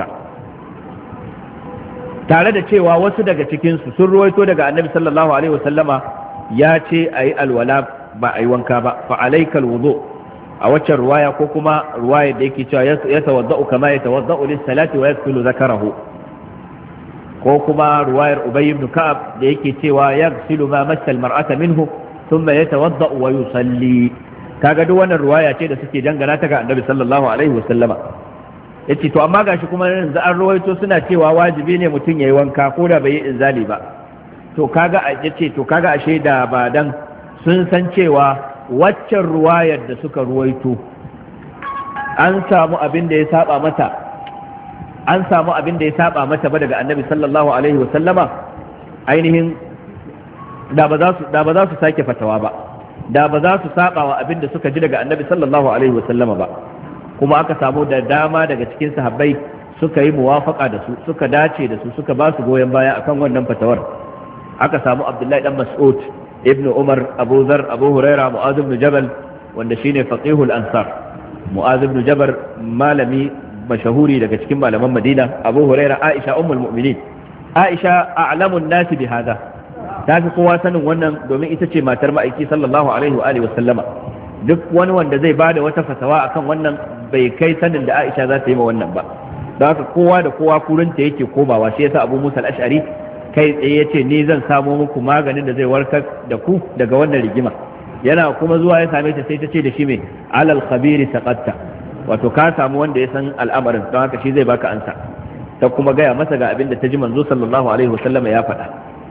tare da cewa wasu daga cikin su sun ruwaito daga Annabi sallallahu alaihi wasallama ya ce ayi alwala ba ayi wanka ba fa alaikal wudu a waccan ruwaya ko kuma ruwaya da yake cewa ya tawadda'u kama ya tawadda'u lis-salati wa yaghsilu zakarahu ko kuma ruwayar Ubay ibn Ka'ab da yake cewa yaghsilu ma massa al-mar'ata minhu thumma yatawadda'u wa yusalli kaga duk wannan ruwaya ce da suke dangana ta ga Annabi sallallahu alaihi wa sallama yace to amma gashi kuma yanzu an ruwaito suna cewa wajibi ne mutum yayi wanka ko da bai yi inzali ba to kaga yace to kaga ashe da ba dan sun san cewa waccan ruwayar da suka ruwaito an samu abin da ya saba mata an samu abin da ya saba mata ba daga Annabi sallallahu alaihi wa sallama ainihin da ba za su da ba za su sake fatawa ba da ba za su saba wa abin da suka ji daga Annabi sallallahu alaihi wa sallama ba kuma aka samu da dama daga cikin sahabbai suka yi muwafaka da su suka dace da su suka ba su goyon baya akan wannan fatawar aka samu Abdullahi dan Mas'ud ibn Umar Abu Dharr Abu Huraira Mu'adh ibn Jabal wanda shine faqihul ansar Mu'adh ibn Jabal malami mashahuri daga cikin malaman Madina Abu Huraira Aisha ummul mu'minin Aisha a'lamun nasi bi hada ta fi kowa sanin wannan domin ita ce matar ma'aiki sallallahu alaihi wa alihi wa sallama duk wani wanda zai bada wata fatawa akan wannan bai kai sanin da Aisha za ta yi ma wannan ba don haka kowa da kowa kurinta yake komawa shi yasa Abu Musa al-Ash'ari kai tsaye yace ni zan samo muku maganin da zai warkar da ku daga wannan rigima yana kuma zuwa ya same ta sai ta ce da shi mai alal khabiri saqatta wato ka samu wanda ya san al'amarin don haka shi zai baka ansa ta kuma gaya masa ga abin da ta ji manzo sallallahu alaihi wasallam ya faɗa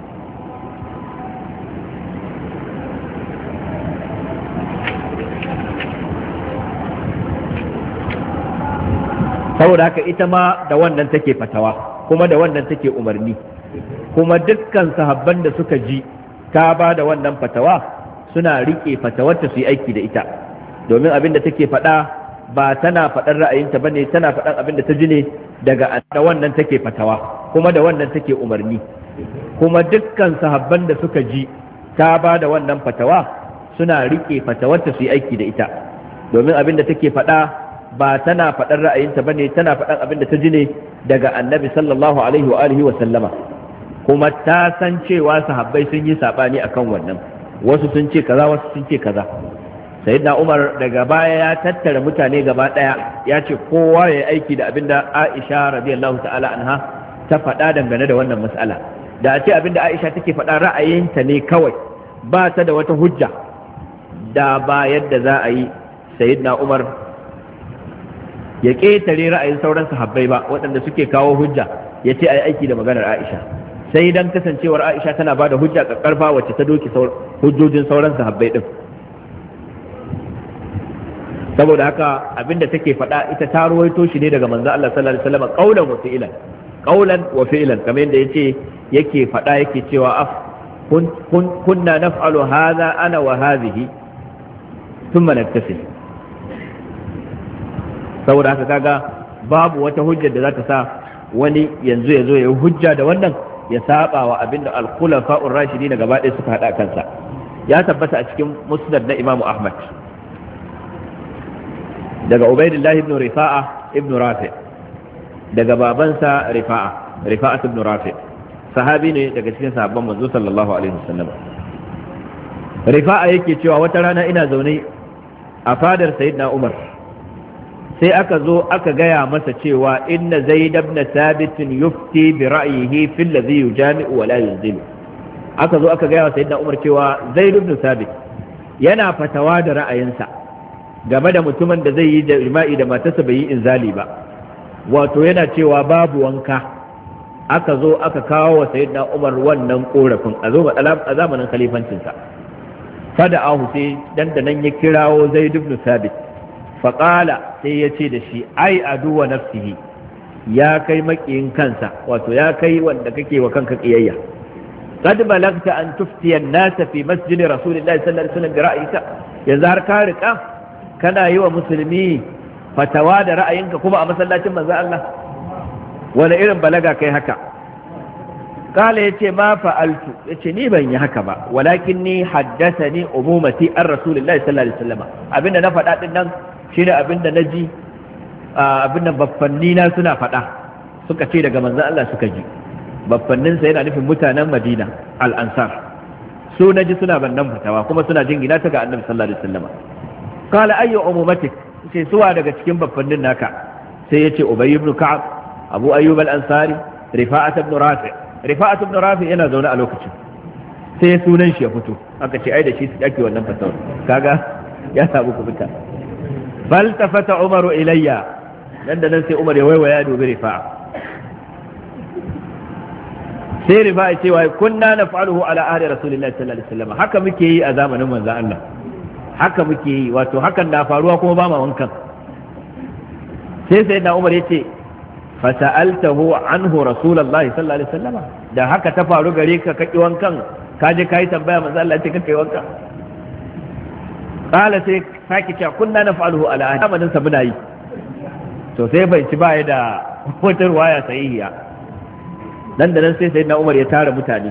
saboda haka ita ma da wannan take fatawa kuma da wannan take umarni kuma dukkan sahabban da suka ji ta ba da wannan fatawa suna rike fatawarta su yi aiki da ita domin abin da take faɗa ba tana faɗar ra'ayinta bane tana faɗan abin da ta ji ne daga da wannan take fatawa kuma da wannan take umarni kuma dukkan sahabban da suka ji ta ba da wannan fatawa suna rike fatawarta su yi aiki da ita, domin abin da take faɗa ba tana faɗar ra'ayinta bane, tana faɗan abin da ta ji ne daga annabi sallallahu alaihi wa alihi wa sallama, kuma ta san cewa sahabbai sun yi sabani akan wannan, wasu sun ce kaza wasu sun ce kaza. sayyidina Umar daga baya ya tattara mutane gaba daya ya ce kowa ya aiki da abinda Aisha radiyallahu ta'ala anha ta faɗa dangane da wannan mas'ala. Da a ce abinda Aisha take faɗa ra'ayinta ne kawai ba ta da wata hujja, da ba yadda za a yi sayyidina Umar ya ƙetare ra'ayin sauran sahabbai ba waɗanda suke kawo hujja ya ce ai aiki da maganar Aisha, sai dan kasancewar Aisha tana ba da hujja ƙarfa wacce ta doki hujjojin sauran sahabbai din. Saboda haka abinda take faɗa ita ta ruwaito shi ne daga manzo Allah sallallahu alaihi wasallam qaulan wa fi'lan, qaulan wa fi'lan, kamar yadda yace yake faɗa yake cewa af kun kunna naf'alu hadha ana wa hadhihi thumma naktasil. Saboda haka kaga babu wata hujja da za ta sa wani yanzu ya zo ya yi hujja da wannan ya saba wa abinda al-khulafa'ur rashidin gaba ɗaya suka hada kansa. Ya tabbata a cikin musnad na Imam Ahmad daga Ubaidillah ibn Rifa'a ibn Rafi, daga babansa Rifa'a Rifa'a ibn Rafi, sahabi ne daga cikin sahabban manzo sallallahu alaihi wasallam. Rifa'a yake cewa wata rana ina zaune a fadar sayyidina Umar, sai aka zo aka gaya masa cewa inna Zaid ibn Thabit yufti bi ra'yihi fi alladhi yujami'u wa la yunzilu. Aka zo aka gaya wa sayyidina Umar cewa Zaid ibn Thabit yana fatawa da ra'ayinsa game da mutumin da zai yi jima'i da matarsa bai yi inzali ba, wato yana cewa babu wanka. Aka zo aka kawo wa sayyidina Umar wannan korafin a zo a zamanin khalifancinsa. Fada ahu sai dandanan ya kirawo Zaid ibn Thabit, faqala sai ya ce da shi ai aduwa nafsihi, ya kai makiyin kansa, wato ya kai wanda kake wa kanka kiyayya. qad balagta an tuftiya an-nasa fi masjid rasulillahi sallallahu alaihi wasallam bi ra'yika, yanzu har ka rika kana yi wa musulmi fatawa da ra'ayinka kuma a masallacin manzo Allah. Wani irin balaga kai haka? Kala yace ma fa'altu, yace ni ban yi haka ba, walakin ni haddathani umumati an rasulillahi sallallahu alaihi wasallam. Abinda na faɗa din nan shine abinda naji, abinda baffanni na suna faɗa, suka ce daga manzo Allah suka ji. Baffannin sa yana nufin mutanen Madina al-Ansar, su naji suna bannan fatawa kuma suna jingina ta ga Annabi sallallahu alaihi wasallam. Kala ayyu umumatik, sai suwa daga cikin baffannin naka? Sai yace Ubay ibn Ka'ab, Abu Ayyub al-Ansari, Rifa'at ibn Rafi. Rifa'at ibn Rafi yana zaune a lokacin, sai sunan shi ya fito, aka ce ai da shi su ake wannan fatawar, kaga ya samu kubuta. Bal tafata Umaru ilayya, nan da nan sai Umar ya waiwaya dubi Rifa'a. Sai Rifa'a ce wai kunna naf'aluhu ala ahli Rasulillahi sallallahu alaihi wasallam, haka muke yi a zamanin manzon Allah. Haka muke yi, wato hakan na faruwa kuma ba ma wankan. Sai sai na Umar yace fasa'altahu anhu rasulullahi sallallahu alaihi wasallam, da haka ta faru gare ka kaki wankan, ka je kai tambaya manzo Allah ce kake wanka. Kala sai saki cewa kunna naf'aluhu ala ahli amanin sa muna yi. To sai bai ci baya da wata ruwaya sahihiya. Dan da nan sai sayyidina Umar ya tara mutane,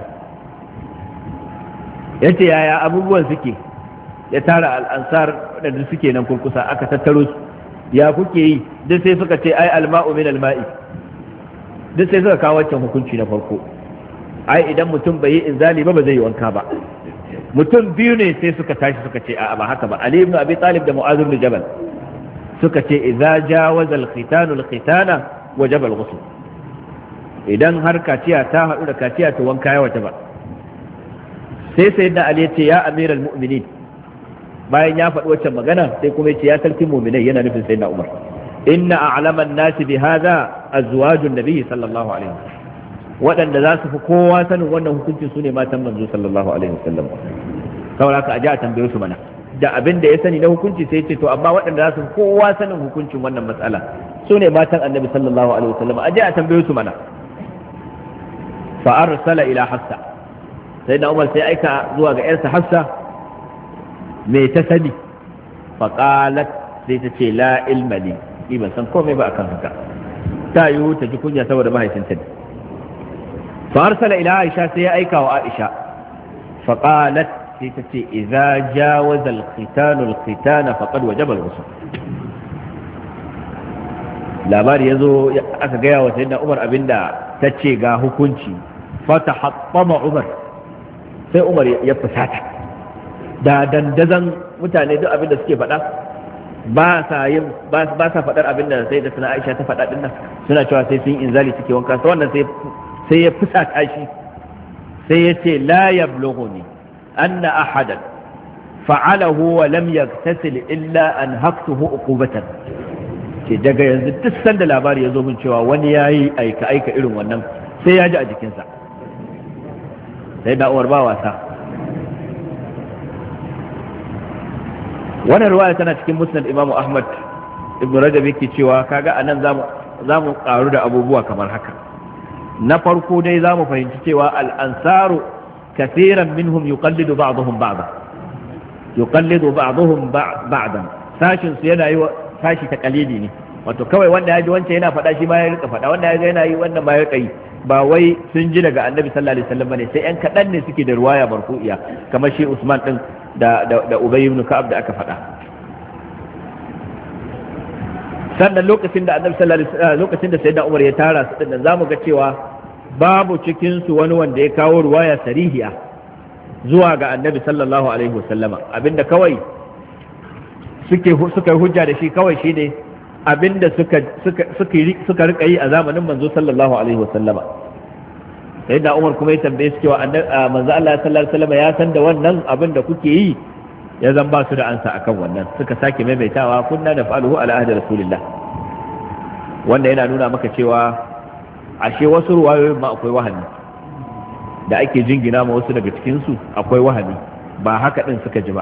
yace yaya abubuwan suke? Ya tara al-ansar wadanda suke nan kurkusa, aka tattaro su, ya kuke yi? Duk sai suka ce ai alma'u min alma'i, duk sai suka kawo wancan hukunci na farko, ai idan mutum bai yi inzali ba ba zai yi wanka ba. Mutum biyu ne sai suka tashi suka ce a'a ba haka ba, Ali ibn Abi Talib da Mu'adh ibn Jabal suka ce idza jawaza al-khitanu al-khitana wajaba al-ghusl, idan har kaciya ta haɗu da kaciya to wanka ya wata ba. Sai sayyidina Ali ya ce ya amiral mu'minin, bayan ya faɗi waccan magana sai kuma ya ce ya sarkin mu'minai, yana nufin sayyidina Umar, inna a'lama an-nasi bi hadha azwajun nabiy sallallahu alaihi wasallam, waɗanda za su fi kowa sanin wannan hukuncin su ne matan manzo sallallahu alaihi wasallam. Saboda haka a ji a tambaye su mana da abin da ya sani na hukunci, sai ya ce to amma waɗanda za su fi kowa sanin hukuncin wannan matsala su ne matan annabi sallallahu alaihi wasallam, a ji a tambaye su mana. Fa arsala ila Hafsa, sai da Umar sai aika zuwa ga yarsa Hafsa, me ta sani? Fa qalat, sai ta ce la ilma li, ni ban san komai ba akan haka, ta yiwu ta ji kunya saboda mahaifinta ne. fa arsala ila Aisha sai ya aika wa Aisha fa qalat sai ta ce idza jawaza al-khitan al-khitan faqad wajaba al-ghusl. labari yazo aka gaya wa sayyidina Umar abinda tace ga hukunci fa tahattama Umar sai Umar ya fusata da dandazan mutane duk abinda suke faɗa ba sa yin ba sa faɗar abinda sai da suna Aisha ta faɗa din nan suna cewa sai sun inzali suke wanka sai wannan sai sai ya fusata shi sai ya ce la yablughuni anna ahadan fa'alahu wa lam yaktasil illa an haktuhu uqubatan. ke daga yanzu duk sanda labari ya zo min cewa wani yayi aika aika irin wannan sai ya ji a jikinsa. sai da Umar ba wasa. wannan riwaya tana cikin musnad Imam Ahmad ibn Rajab yake cewa kaga anan zamu zamu karu da abubuwa kamar haka. na farko dai zamu fahimci cewa al-ansaru kathiran minhum yuqallidu ba'dhum ba'dan yuqallidu ba'dhum ba'dan sashin su yana yi sashi ta kalidi ne, wato kawai wanda ya ji wancan yana faɗa shi ma ya rika faɗa, wanda ya ga yana yi wannan ma ya rika yi, ba wai sun ji daga annabi sallallahu alaihi wasallam bane, sai yan kaɗan ne suke da ruwaya marfu'iya kamar shi Usman din da da, da Ubay ibn Ka'ab da aka faɗa. sannan lokacin da annabi sallallahu alaihi wasallam lokacin da sayyidina Umar ya tara su din zamu ga cewa babu cikin su wani wanda ya kawo ruwaya sarihiya zuwa ga annabi sallallahu alaihi wasallama, abinda kawai suke suka hujja da shi kawai shine abinda suka suka suka suka rika yi a zamanin manzo sallallahu alaihi wasallama. sayyidina Umar kuma ya tambaye su cewa manzo Allah sallallahu alaihi wasallama ya san da wannan abin da kuke yi, ya zan ba su da ansa akan wannan, suka sake maimaitawa kunna naf'aluhu ala ahdi rasulillah. wanda yana nuna maka cewa ashe wasu ruwayoyin ma akwai wahami da ake jingina ma wasu daga cikin su akwai wahami, ba haka din suka ji ba.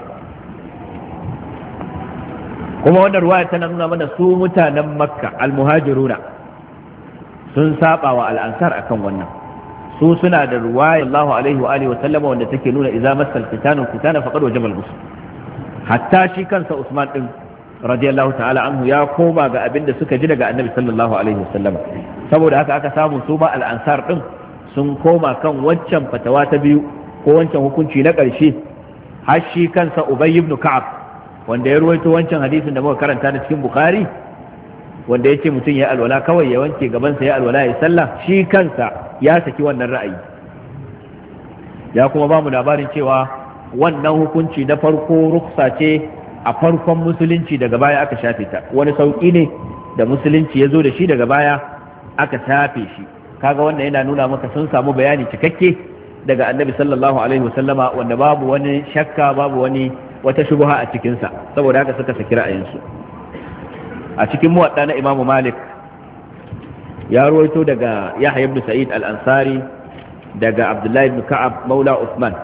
kuma wannan ruwaya tana nuna mana su mutanen Makka al-muhajiruna sun saba wa al-ansar akan wannan. su suna da ruwaya Allahu alaihi wa alihi wa sallama wanda take nuna idza massal qitanu qitana faqad wajaba al-ghusl. hatta shi kansa Usman din radiyallahu ta'ala anhu ya koma ga abin da suka ji daga Annabi sallallahu alaihi wa sallama. saboda haka aka samu su ma al-ansar din sun koma kan wancan fatawa ta biyu ko wancan hukunci na ƙarshe. har shi kansa Ubay ibn Ka'ab wanda ya ruwaito wancan hadisin da muka karanta da cikin Bukhari, wanda yake mutum ya alwala kawai ya wanke gabansa ya alwala ya sallah, shi kansa ya saki wannan ra'ayi. ya kuma ba mu labarin cewa wannan hukunci na farko ruksa ce a farkon musulunci, daga baya aka shafe ta. wani sauki ne da musulunci ya zo da shi, daga baya aka shafe shi. kaga wannan yana nuna maka sun samu bayani cikakke daga annabi sallallahu alaihi wasallama, wanda babu wani shakka, babu wani wata shubha a cikinsa, saboda haka suka saki ra'ayinsu. a cikin muwadda na Imam Malik ya ruwaito daga Yahya ibn Sa'id al-Ansari daga Abdullah ibn Ka'ab maula Uthman.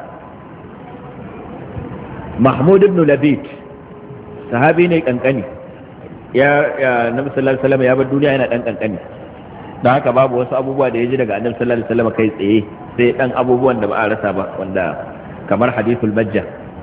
Mahmud ibn Labid sahabi ne kankani, ya Nabi sallallahu alaihi wasallam ya bar duniya yana dan kankani, don haka babu wasu abubuwa da ya ji daga Annabi sallallahu alaihi wasallam kai tsaye, sai dan abubuwan da ba a rasa ba, wanda kamar hadithul majja.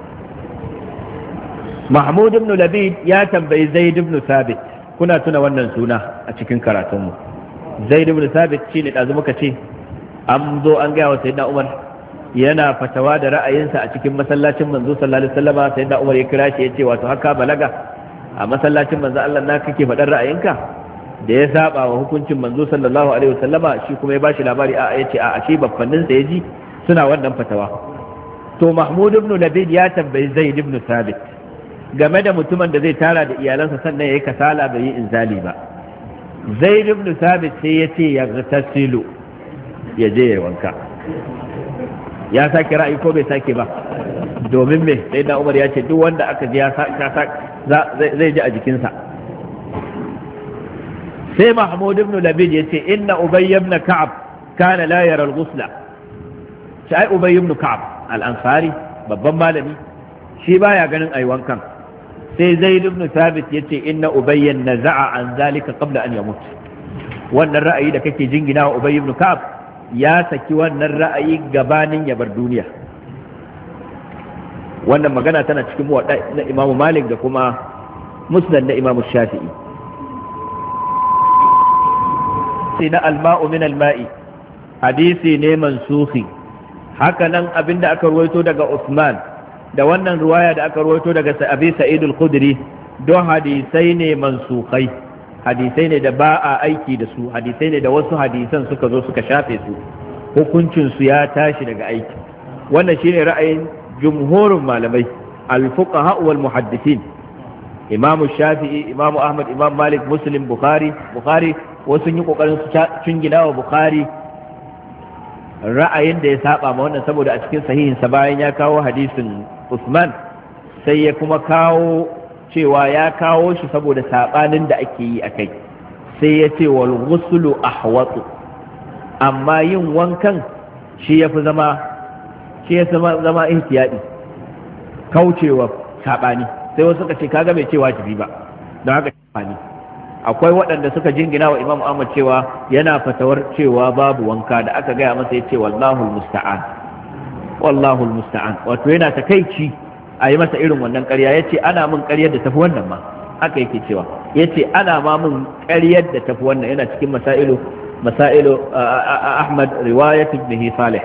Mahmud ibn Labid ya tambayi Zaid ibn Thabit, kuna tuna wannan suna a cikin karatunmu. Zaid ibn Thabit shine da muka ce an zo an gaya wa sayyidina Umar yana fatawa da ra'ayinsa a cikin masallacin manzo sallallahu alaihi wasallam. sayyidina Umar ya kira shi yace wato haka balaga a masallacin manzo Allah na kake faɗar ra'ayinka da ya saba wa hukuncin manzo sallallahu alaihi wasallama. shi kuma ya bashi labari a yace a ashe babbannin sa yaji suna wannan fatawa. to Mahmud ibn Labid ya tambayi Zaid ibn Thabit game da mutumin da zai tara da iyalansa sannan yayi kasala bai yi inzali ba. Zaid ibn Thabit sai ya ce ya tasilu, ya je ya wanka. ya sake ra'ayi ko bai sake ba? domin me sai da Umar ya ce duk wanda aka ji ya zai ji a jikinsa. sai Mahmud ibn Labid ya ce inna Ubay ibn Ka'ab kana la yara al-ghusla. sai Ubay ibn Ka'ab al-Ansari babban malami shi baya ganin ayi wankan. sai Zaid ibn Thabit yace inna Ubay naza'a an zalika qabla an yamut. wannan ra'ayi da kake jingina wa Ubay ibn Ka'ab ya saki wannan ra'ayi gabanin ya bar duniya. wannan magana tana cikin muwadda na Imam Malik da kuma Musnad na Imam Shafi'i. sai na al-ma'u min al-ma'i hadisi ne mansukhi. haka nan abinda aka ruwaito daga Usman da wannan ruwaya da aka ruwaito daga Abi Sa'id al-Khudri don hadisai ne mansukai, hadisai ne da ba a aiki da su, hadisai ne da wasu hadisan suka zo suka shafe su, hukuncin su ya tashi daga aiki. wannan shine ra'ayin jumhurin malamai al-fuqaha wal muhaddithin, Imam Shafi'i, Imam Ahmad, Imam Malik, Muslim, Bukhari Bukhari wasu yi kokarin su cingina wa Bukhari ra'ayin da ya saba ma wannan, saboda a cikin sahihinsa bayan ya kawo hadisin Usman sai ya kuma kawo cewa ya kawo shi saboda sabanin da ake yi a kai, sai ya ce wal ghuslu ahwatu, amma yin wankan shi ya fi zama shi ya zama ihtiyadi, kaucewa sabani. sai wasu suka ce kaga bai ce wajibi ba, don haka sabani. akwai waɗanda suka jingina wa Imam Ahmad cewa yana fatawar cewa babu wanka, da aka gaya masa ya ce wallahu musta'an wallahu musta'an, wato yana takaici a yi masa irin wannan ƙarya. ya ce ana min ƙaryar da tafi wannan ma, haka yake cewa, ya ce ana ma min ƙaryar da tafi wannan. yana cikin masailu masailu Ahmad riwayat ibn Salih.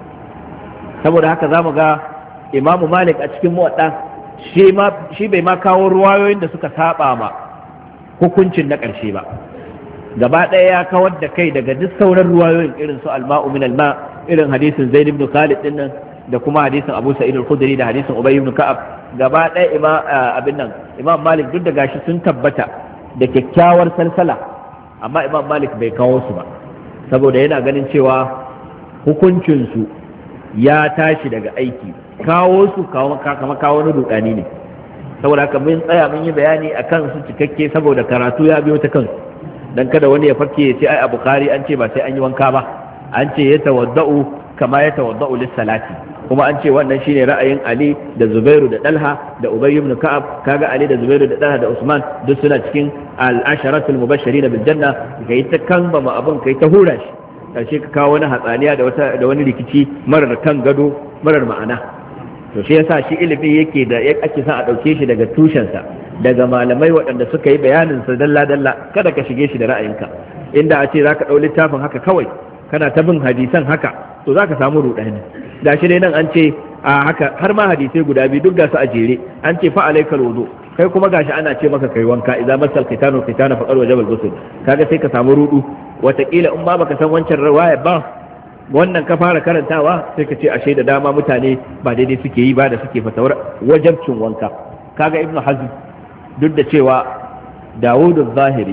saboda haka zamu ga Imam Malik a cikin muwadda shi ma shi bai ma kawo ruwayoyin da suka saba ma hukuncin na ƙarshe ba, gaba ɗaya ya kawar da kai daga duk sauran ruwayoyin, irin su alma'u min alma, irin hadisin Zaid ibn Khalid din nan, da kuma hadisin Abu Sa'id al-Khudri da hadisin Ubay ibn Ka'ab. gaba ɗaya ima abin nan Imam Malik duk da gashi sun tabbata da kyakkyawar salsala, amma Imam Malik bai kawo su ba saboda yana ganin cewa hukuncin su ya tashi daga aiki. kawo su kama kawo na rudani ne, saboda haka mun tsaya mun yi bayani a kan su cikakke, saboda karatu ya biyo ta kansu, dan kada wani ya farke ya ce ai a Bukhari an ce ba sai an yi wanka ba, an ce ya tawadda'u kama ya tawadda'u lis-salati, kuma an ce wannan shine ra'ayin Ali da Zubairu da Talha da Ubay ibn Ka'ab. kaga Ali da Zubairu da Talha da Usman duk suna cikin al-asharatul mubashirin bil janna, kai ta kamba ma abun kai ta hura shi, karshe ka kawo wani hatsaniya da wata da wani rikici marar kan gado marar ma'ana. to shi yasa shi ilimi yake da ake son a ɗauke shi daga tushensa, daga malamai waɗanda suka yi bayanin sa dalla dalla, kada ka shige shi da ra'ayinka. inda a ce zaka ɗau littafin haka kawai kana ta bin hadisan haka, to zaka samu rudani. da shi dai nan an ce a haka, har ma hadisai guda biyu duk ga su a jere, an ce fa alaikal wudu, kai kuma gashi ana ce maka kai wanka, idza masal qitanu qitana faqad wajaba al-ghusl. kaga sai ka samu rudu, wataƙila in ba baka san wancan riwaya ba, wannan ka fara karantawa sai ka ce ashe da dama mutane ba daidai suke yi ba da suke fatawar wajabcin wanka. kaga Ibn Hazm duk da cewa Dawud az-Zahiri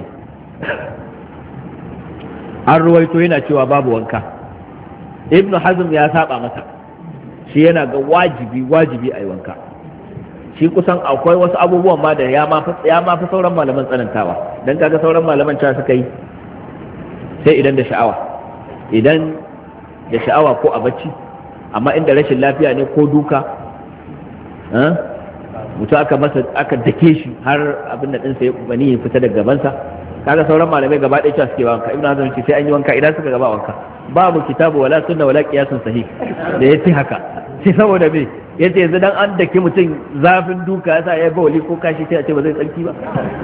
an ruwaito yana cewa babu wanka, Ibn Hazm ya saba masa, shi yana ga wajibi wajibi a yi wanka. shi kusan akwai wasu abubuwan ma da ya ma fi sauran malaman tsanantawa, don kaga sauran malaman cewa suka yi sai idan da sha'awa, idan da sha'awa ko a bacci, amma inda rashin lafiya ne ko duka mutum aka masa aka dake shi har abin da ɗinsa ya bani ya fita daga gabansa, kaga sauran malamai gaba ɗaya cewa suke wanka. Ibn Hazm ce sai an yi wanka, idan suka gaba wanka babu kitabu wala sunna wala qiyasun sahih da yace haka. sai saboda me yace yanzu dan an dake mutum zafin duka yasa ya bawli ko kashi sai a ce ba zai tsarki ba.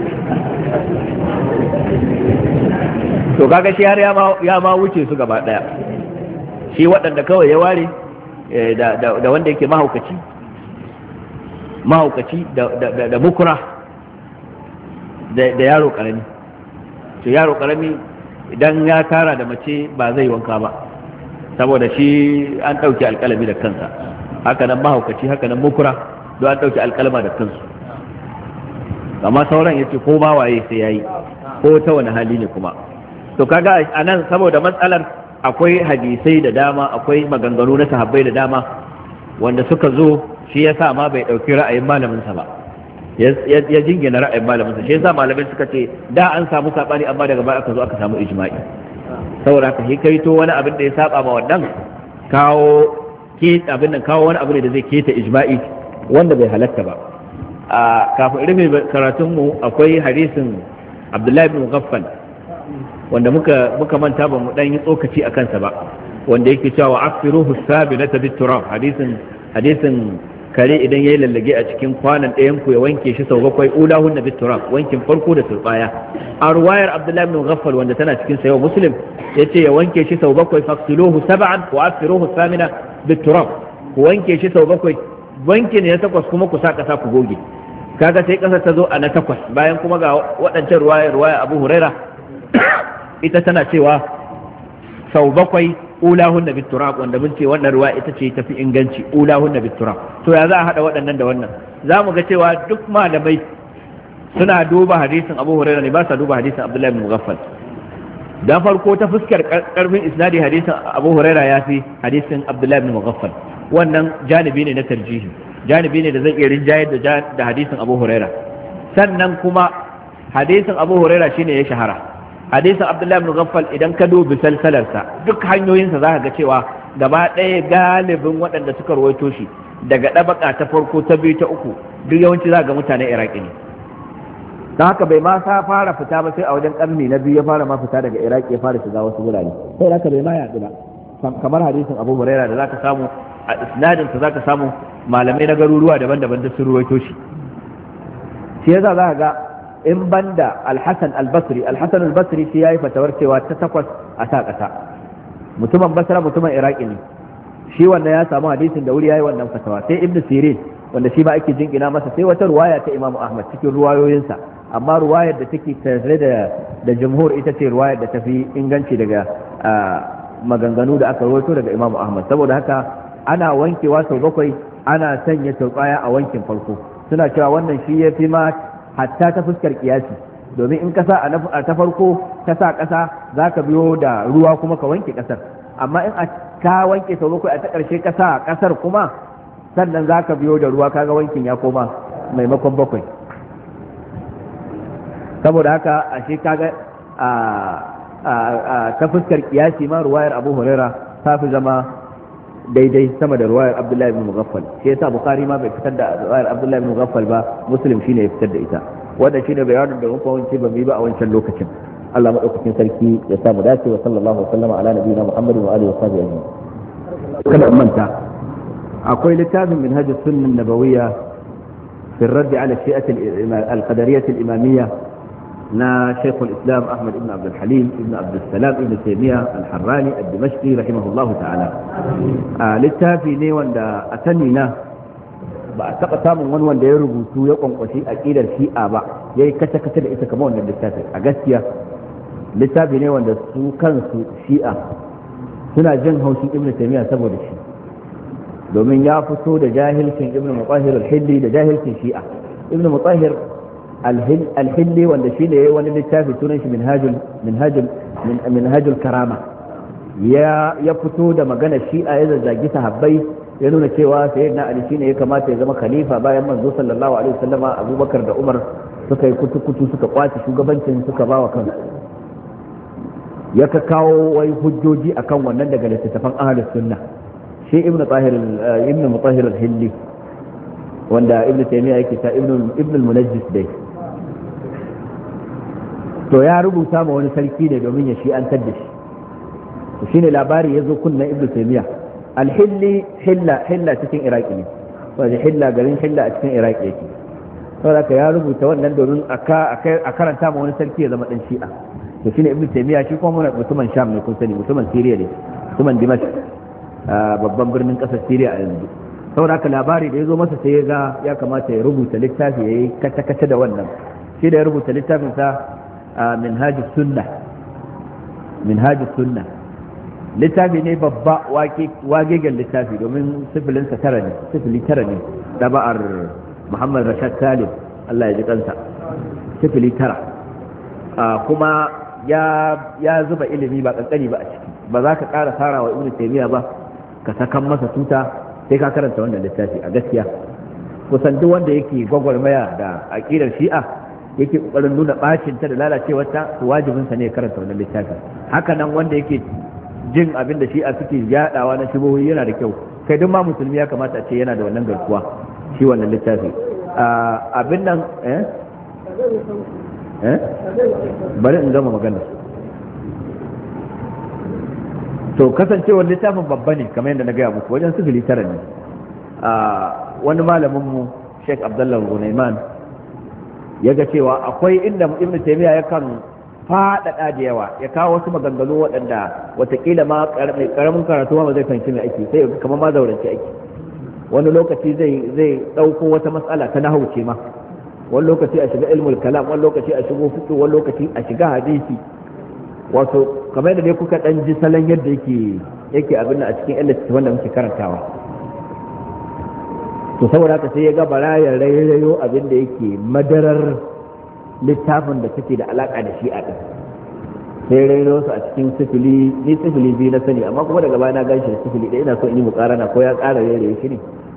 to kaga shi har ya ma wuce su gaba ɗaya. shi waɗanda kawai ya ware da wanda yake mahaukaci mahaukaci da mukura da yaro ƙarami. to yaro ƙarami idan ya tara da mace ba zai wanka ba, saboda shi an ɗauki alƙalami da kansa. haka nan mahaukaci, haka nan mukura, don an ɗauki alƙalama da kansu. amma sauran ya ce ko ma waye sai ya yi, ko ta wani hali ne kuma. to kaga a nan saboda matsalar akwai hadisai da dama, akwai maganganu na sahabbai da dama wanda suka zo, shi yasa ma bai ɗauki ra'ayin malaminsa ba, ya jingina ra'ayin malaminsa. shi yasa malamai suka ce da an samu sabani, amma daga baya aka zo aka samu ijma'i. saboda haka shi kaito wani abin da ya saba ma wannan, kawo ke abin nan kawo wani abu ne da zai keta ijma'i wanda bai halatta ba. a kafin rufe karatun mu akwai hadisin Abdullahi ibn Mughaffal wanda muka muka manta ba mu dan yi tsokaci a kansa ba, wanda yake cewa afiruhu sabinata bit turab. hadisin hadisin kare idan yayi lallage a cikin kwanan ɗayan ku ya wanke shi sau bakwai ulahun na biturab wankin farko da turbaya. A ruwayar Abdullahi ibn Mughaffal wanda tana cikin sayo Muslim yace ya wanke shi sau bakwai faksiluhu sab'an wa afiruhu thamina biturab ku wanke shi sau bakwai wanke ne ya takwas kuma ku sa kasa ku goge. Kaga sai kasa ta zo a na takwas bayan kuma ga waɗancan ruwaya ruwaya Abu Huraira ita tana cewa sau bakwai ulahun na biturab wanda mun ce wannan ruwa ita ce tafi inganci ulahun na biturab. To ya za a haɗa waɗannan da wannan? Za mu ga cewa duk malamai suna duba hadisin Abu Huraira ne ba sa duba hadisin Abdullahi bin Mughaffal. Da farko ta fuskar karfin isnadi hadisin Abu Huraira ya fi hadisin Abdullahi bin Mughaffal. Wannan janibi ne na tarjihi, janibi ne da zai iya rinjayar da hadisin Abu Huraira. Sannan kuma hadisin Abu Huraira shine ya shahara. Hadisin Abdullahi bin Mughaffal idan ka dubi salsalarsa duk hanyoyinsa za ka ga cewa gaba ɗaya galibin waɗanda suka rawaito shi daga ɗabaka ta farko ta biyu ta uku duk yawanci za ga mutanen Iraki ne. Don haka bai ma sa fara fita ba sai a wajen ƙarni na biyu ya fara ma fita daga Iraki ya fara shiga wasu wurare. Sai haka bai ma yaɗu ba. Kamar hadisin Abu Huraira da za ka samu a isnadinsa za ka samu malamai na garuruwa daban-daban da sun rawaito shi. Shi yasa za ka ga in banda Al-Hasan Al-Basri Al-Hasan Al-Basri shi yayi fatawar cewa ta takwas a sa ƙasa. Mutumin Basra mutumin Iraki ne. Shi wannan ya samu hadisin da wuri yayi wannan fatawa. Sai Ibn Sirin wanda shi ma ake jinkina masa sai wata ruwaya ta Imam Ahmad cikin ruwayoyinsa amma ruwayar da take tare da da jumhur ita ce ruwayar da tafi inganci daga maganganu da aka rawaito daga Imam Ahmad. Saboda haka ana wankewa sau bakwai ana sanya turbaya a wankin farko. Suna cewa wannan shi ya fi ma hatta ta fuskar kiyasi domin in ka sa a ta farko ka sa ƙasa za ka biyo da ruwa kuma ka wanke ƙasar, amma in a ka wanke sau bakwai a ta ƙarshe ka sa ƙasar kuma sannan za ka biyo da ruwa kaga wankin ya koma maimakon bakwai. Saboda haka ashe kaga a ta fuskar kiyasi ma ruwayar Abu Huraira ta fi zama daidai sama da ruwayar Abdullahi bin Mughaffal. Shi yasa Bukhari ma bai fitar da ruwayar Abdullahi bin Mughaffal ba, Muslim shine ya fitar da ita. Wanda shine bayanin da muka wance ba mu ba a wancan lokacin. Allah madaukakin sarki ya sa mu dace wa sallallahu alaihi wasallam ala nabiyina Muhammadin wa alihi wa sahbihi ajma'in. Kada manta akwai littafin Minhajus Sunnah Nabawiyya fi ar-radd ala shi'at al-qadariyyah al-imamiyya na Shaykhul Islam Ahmad ibn Abdul Halim ibn Abdul Salam ibn Taymiyyah al-Harrani ad-Dimashqi rahimahullahu ta'ala. Littafi ne wanda a sani na ba a taɓa samun wani wanda ya rubutu ya kwankwashi aqidar Shi'a ba yayi kace-kace da ita kamar wannan littafin. A gaskiya littafi ne wanda su kansu Shi'a suna jin haushin Ibn Taymiyyah saboda shi, domin ya fito da jahilcin Ibn Mutahhir al-Hilli da jahilcin Shi'a. Ibn Mutahhir al-Hilli wanda shi ne wani littafi sunan shi minhajul minhajul minhajul karama ya ya fito da magana Shi'a ya zazzagi sahabbai, ya nuna cewa sayyidina Ali shine ya kamata ya zama khalifa bayan manzo sallallahu alaihi wasallama. Abubakar da Umar suka yi kutu-kutu suka kwace shugabancin suka bawa kansu. Ya ka kawo wai hujjoji akan wannan daga littattafan ahlus sunna. Shi Ibn Tahir Ibn Mutahhir al-Hilli wanda Ibn Taymiyyah yake ta Ibn Ibn al-Munajjis dai, to ya rubuta ma wani sarki ne domin ya shi'antar da shi. Shine labari ya zo kunna Ibn Taymiyyah. Al-Hilli hilla hilla cikin Iraki ne, wanda hilla garin hilla a cikin Iraki yake. Saboda ya rubuta wannan domin a karanta ma wani sarki ya zama dan Shi'a. To shine Ibn Taymiyyah shi kuma mutumin Sham ne kun sani, mutumin Syria ne, mutumin Dimashq babban birnin kasar Syria a yanzu. Saboda haka labari da ya zo masa sai ya ga ya kamata ya rubuta littafi yayi kace-kace da wannan. Shi da ya rubuta littafin sa Minhajus Sunnah Minhajus Sunnah littafi ne babba wagegen littafi domin sifilinsa tara ne sifili tara ne daba'ar Muhammad Rashad Talib Allah ya ji kansa, sifili tara. Kuma ya zuba ilimi ba kankani ba a ciki. Ba za ka ƙara sarawa Ibn Taymiyyah ba ka sakan masa tuta sai ka karanta wannan littafi. A gaskiya kusan duk wanda yake gwagwarmaya da aqidar Shi'a yake kokarin nuna bacin ta da lalacewar ta, wajibin sa ne ya karanta wannan littafi. Haka nan wanda yake jin abin da Shi'a suke yadawa na shubuhi yana da kyau, kai duk ma musulmi ya kamata a ce yana da wannan garkuwa shi wannan littafi. Abin nan eh eh bari in gama magana. To kasancewar littafin babba ne kamar yadda na gaya muku, wajen sifili tara ne. wani malamin mu Sheikh Abdullah Gunaiman ya ga cewa akwai inda Ibn Taymiyyah yakan faɗaɗa da yawa ya kawo wasu maganganu waɗanda watakila ma ƙaramin karatu ma ba zai fahimci mai ake sai kamar ma zaurance ake wani lokaci zai zai ɗauko wata matsala ta nahawu ce ma wani lokaci a shiga ilmul kalam wani lokaci a shigo fiqh wani lokaci a shiga hadisi wato kamar da dai kuka dan ji salon yadda yake yake abin a cikin ilmi wanda muke karantawa to saboda haka sai ya ga bara ya rairayo abin da yake madarar littafin da take da alaka da shi a ɗin sai rairayo su a cikin sifili ni sifili biyu na sani amma kuma daga baya na gan shi sifili ɗaya ina so in yi mukarana ko ya ƙara rairayo shi ne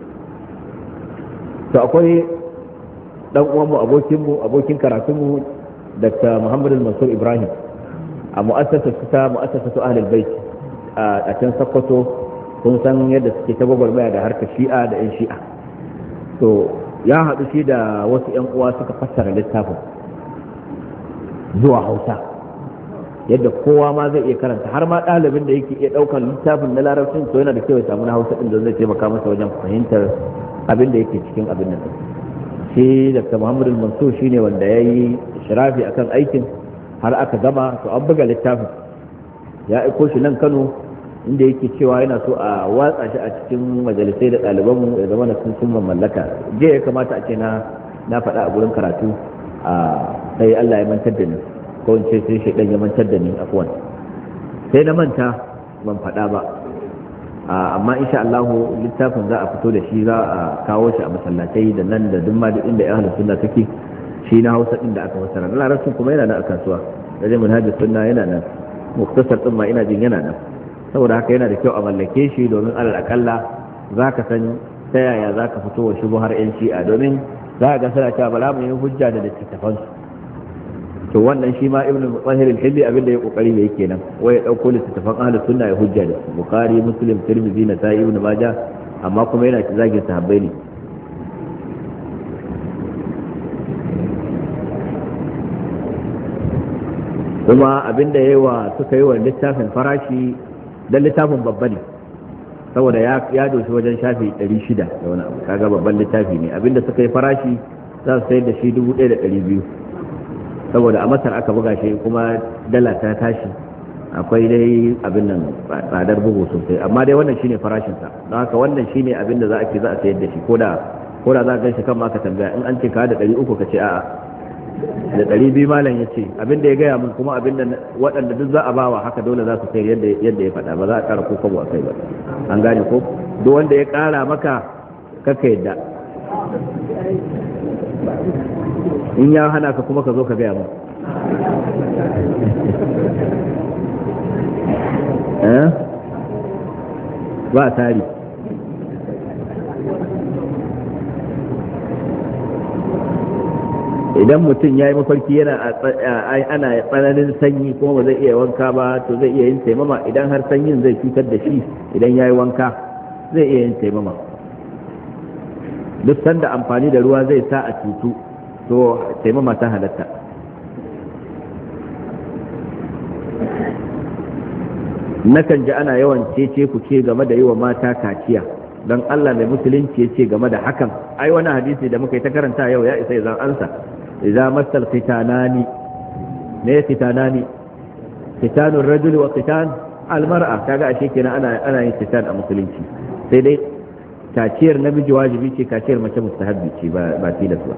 to akwai dan uwanmu abokinmu abokin karatunmu Dr. Muhammad Mansur Ibrahim a mu'assasatu ta mu'assasatu Ahlul Bait a can Sokoto kun san yadda suke ta gwagwarmaya da harkar Shi'a da 'yan Shi'a to ya haɗu shi da wasu 'yan uwa suka fassara littafin zuwa Hausa yadda kowa ma zai iya karanta har ma ɗalibin da yake iya ɗaukar littafin na larabcin to yana da kyau ya samu na Hausa ɗin da zai taimaka masa wajen fahimtar abin da yake cikin abin nan shi Dr. Muhammad Mansur shine wanda ya yi shirafi akan aikin har aka gama to an buga littafin ya aiko shi nan Kano inda yake cewa yana so a watsa shi a cikin majalisai da ɗalibanmu ya zama na sun mallaka je ya kamata a ce na na faɗa a gurin karatu a sai Allah ya mantar da ni ko in ce sai shaidan ya mantar da ni afwan sai na manta ban faɗa ba amma insha Allah littafin za a fito da shi za a kawo shi a masallatai da nan da duk ma duk inda ahlus sunna take shi na Hausa din da aka fassara na larabcin kuma yana nan a kasuwa da jami'in manhajus sunna yana nan muktasar din ma ina jin yana nan saboda haka yana da kyau a mallake shi domin alal akalla zaka san ta yaya zaka fito wa shubuhar yan shi'a domin za ka ga suna cewa bala mu yi hujja da littattafan su to wannan shi ma ibnu mutahhir al-hilli abinda ya kokari ne yake nan wai ya dauko littattafan ahlus sunna ya hujja da su bukhari muslim tirmidhi nasa'i ibnu majah amma kuma yana zagin sahabbai ne kuma abinda yawa suka yi wa littafin farashi dan littafin babba ne saboda ya doshi wajen shafi ɗari shida da wani abu kaga babban littafi ne abinda suka yi farashi za su sayar da shi dubu ɗaya da ɗari biyu saboda a masar aka buga shi kuma dala ta tashi akwai dai abin nan tsadar bugu sosai amma dai wannan shine farashinsa don haka wannan shine abin da za a ce za a sayar da shi ko da ko da za ka gan shi kan ma ka tambaya in an ce ka da ɗari uku ka ce a'a da ɗari biyu malam ya ce abin da ya gaya mun kuma abin da waɗanda duk za a bawa haka dole za su sayar yadda yadda ya faɗa ba za a ƙara ko kwabo a kai ba an gane ko duk wanda ya ƙara maka kaka yadda in ya hana ka kuma ka zo ka gaya mun eh ba tari idan mutum ya yi mafarki yana ana tsananin sanyi kuma ba zai iya wanka ba to zai iya yin taimama idan har sanyin zai cutar da shi idan ya yi wanka zai iya yin taimama duk sanda amfani da ruwa zai sa a cutu to taimama ta halatta nakan ji ana yawan cece ku ce game da yi wa mata kaciya don Allah mai musulunci ya ce game da hakan ai wani hadisi da muka yi ta karanta yau ya isa ya zan ansa idza masal qitanani ne qitanani qitanur rajuli wa qitan al mar'a kaga ashe kenan ana ana yin qitan a musulunci sai dai kaciyar namiji wajibi ce kaciyar mace mustahabbi ce ba ba tilas ba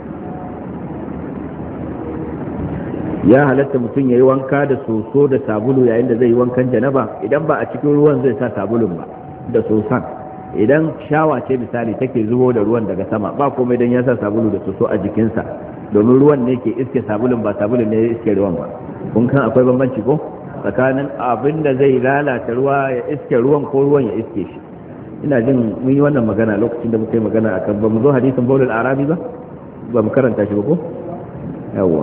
ya halatta mutum yayi wanka da soso da sabulu yayin da zai yi wankan janaba idan ba a cikin ruwan zai sa sabulun ba da sosan idan shawa ce misali take zubo da ruwan daga sama ba komai dan ya sa sabulu da soso a jikinsa domin ruwan ne ke iske sabulun ba sabulun ne ya iske ruwan ba kun kan akwai bambanci ko tsakanin abin da zai lalata ruwa ya iske ruwan ko ruwan ya iske shi ina jin mun yi wannan magana lokacin da muka yi magana akan ba mu zo hadisin baulul arabi ba ba mu karanta shi ba ko yawwa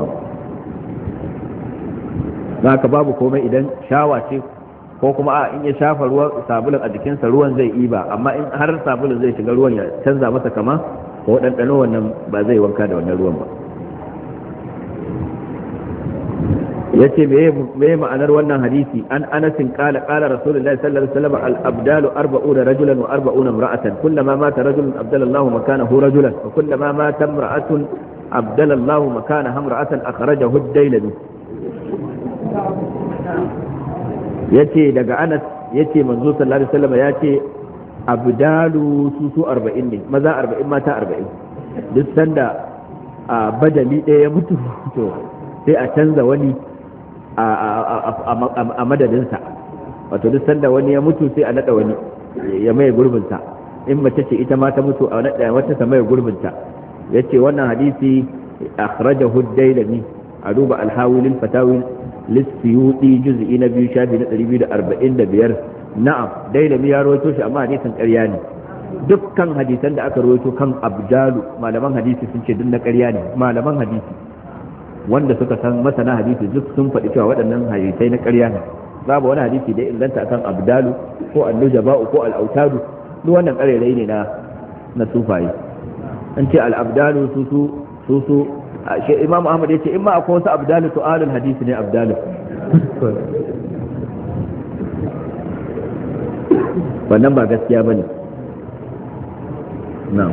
haka babu komai idan shawa ce ko kuma a in ya shafa ruwan sabulun a jikinsa ruwan zai iba amma in har sabulun zai shiga ruwan ya canza masa kama ko ɗanɗano wannan ba zai wanka da wannan ruwan ba yace me me ma'anar wannan hadisi an anasin qala qala rasulullahi sallallahu alaihi wasallam al abdalu arba'una rajulan wa arba'una imra'atan kullama mata rajulun abdalallahu makanahu rajulan wa kullama mata imra'atun abdalallahu makanaha imra'atan akhrajahu ad-dailami. yace daga Anas yace manzo sallallahu alaihi wasallam yace abdalu su su arba'in ne, maza arba'in mata arba'in. Duk sanda a badali ɗaya ya mutu to sai a canza wani a madadinsa, wato duk sanda wani ya mutu sai a nada wani ya maye gurbinta, in mace ce ita ma ta mutu a nada wata ta maye gurbinta. yace wannan hadisi akhrajahu ad-dailami a duba al-hawil al-fatawi lis-suyuti juz'i na biyu shafi na ɗari biyu da arba'in da biyar. na'am dailami ya rawaito shi amma hadisin ƙarya ne. dukkan hadisan da aka rawaito kan abdalu malaman hadisi sun ce duk na ƙarya ne. Malaman hadisi wanda suka san masana hadisi duk sun faɗi cewa waɗannan hadisai na ƙarya ne. Babu wani hadisi da inganta akan abdalu ko annujaba'u ko al'autadu, duk wannan ƙarerai ne na na sufaye. An ce al'abdalu su su su su shi Imam Ahmad ya ce in ma akwai wasu abdalu to alul hadisi ne abdalu. Wannan ba gaskiya bane. Na'am.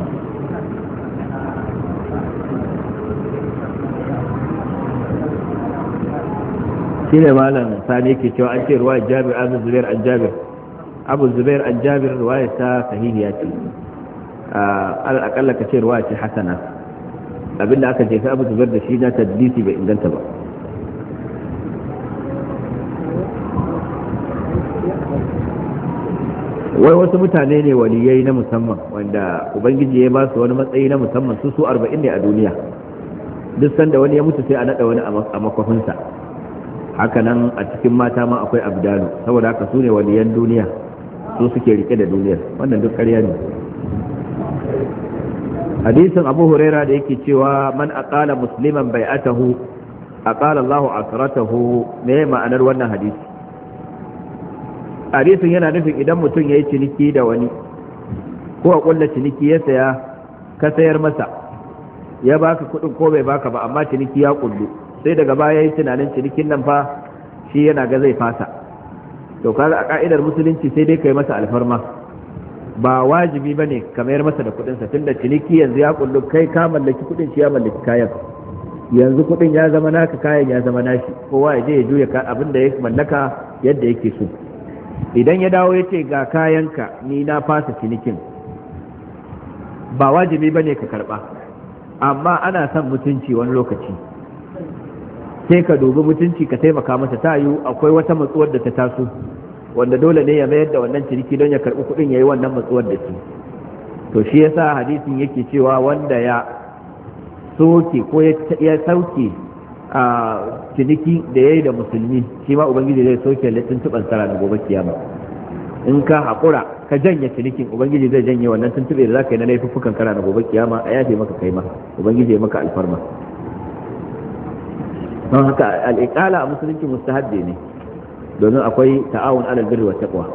shi ne malam sani yake cewa an ce ruwayar Jabir Abu Zubair an Jabir Abu Zubair an Jabir ruwayar ta sahihiya ce, al akalla ka ce ruwaya ce hasana. Abinda aka jefa Abu Zubair da shi na tadlisi bai inganta ba. wai wasu mutane ne waliyai na musamman wanda ubangiji ya ba su wani matsayi na musamman, su su arba'in ne a duniya. Duk sanda wani ya mutu sai a nada wani a makwafinsa. Haka nan a cikin mata ma akwai abdalu, saboda haka su ne waliyan duniya, su suke rike da duniyar. Wannan duk ƙarya ne. Hadisin Abu Huraira da yake cewa man aqala musliman bai'atahu aqala Allahu asratahu, me ma'anar wannan hadisi? Hadisin yana nufin idan mutum yayi ciniki da wani ko a kulla ciniki ya saya ka sayar masa, ya baka kuɗin ko bai baka ba, amma ciniki ya kullu, sai daga baya yi tunanin cinikin nan fa shi yana ga zai fasa, to kaga a ka'idar musulunci sai dai kai masa alfarma, ba wajibi bane ka mayar masa da kudin sa, tunda ciniki yanzu ya kullu, kai ka mallaki kudin, shi ya mallaki kayan, yanzu kudin ya zama naka, kayan ya zama nashi, kowa ya je ya juya abin da ya mallaka yadda yake so. Idan ya dawo ya ce ga kayanka ni na fasa cinikin, ba wajibi bane ka karba, amma ana son mutunci wani lokaci, sai ka dubi mutunci ka taimaka masa. Ta yiwu akwai wata matsuwar da ta taso wanda dole ne ya mayar da wannan ciniki don ya karbi kudin yayi wannan matsuwar da shi. To shi yasa hadisin yake cewa wanda ya soke ko ya sauke a ciniki da yayi da musulmi, shi ma ubangiji zai soke litin tuban sara na gobe kiyama. In ka hakura ka janye cinikin, ubangiji zai janye wannan tuntube da zaka yi na laifuffukan kara na gobe kiyama, a yafe maka kai ma, ubangiji ya maka alfarma. don haka al'iƙala a musulunci mustahabbi ne, domin akwai ta'awun alal birri wa taqwa.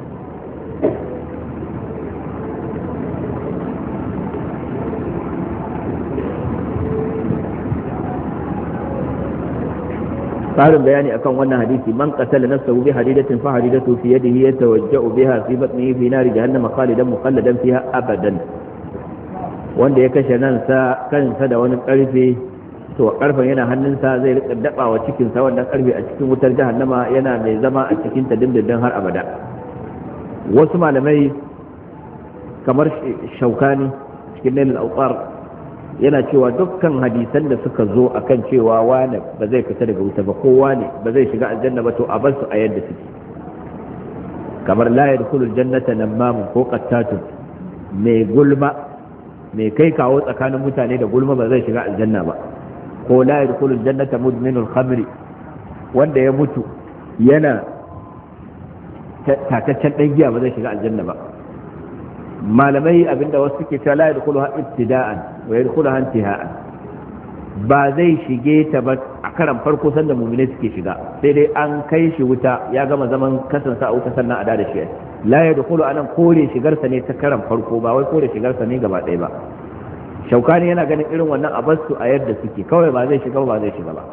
ƙarin bayani akan wannan hadisi: man qatala nafsahu bi hadidatin fa hadidatu fi yadihi yatawajja'u biha fi batnihi fi nari jahannama khalidan mukhalladan fiha abadan. Wanda ya kashe nan sa kansa da wani karfe, to karfen yana hannunsa, zai rika daba wa cikin sa wannan karfe a cikin wutar jahannama, yana mai zama a cikin ta dindindin har abada. Wasu malamai kamar Shaukani cikin Nailul Awtar yana cewa dukkan hadisan da suka zo akan cewa wani ba zai fita daga wuta ba, ko wani ba zai shiga aljanna ba, to a bar su a yadda suke. Kamar la yadkhulul jannata namamun ko qattatun, mai gulma, mai kai kawo tsakanin mutane da gulma ba zai shiga aljanna ba. Ko la yadkhulul jannata mudminul khamri, wanda ya mutu yana tataccen dan giya ba zai shiga aljanna ba. Malamai abinda wasu suke cewa la yadkhuluha ibtida'an wa yadkhuluha intiha'an, ba zai shige ta ba a karan farko sanda mu'mini suke shiga, sai dai an kai shi wuta ya gama zaman kasansa a wuta sannan a da shi. La yadkhulu anan kore shigarsa ne ta karan farko, ba wai kore shigarsa ne gaba ɗaya ba. Shaukani yana ganin irin wannan a basu a yadda suke, kawai ba zai shiga ba zai shiga ba.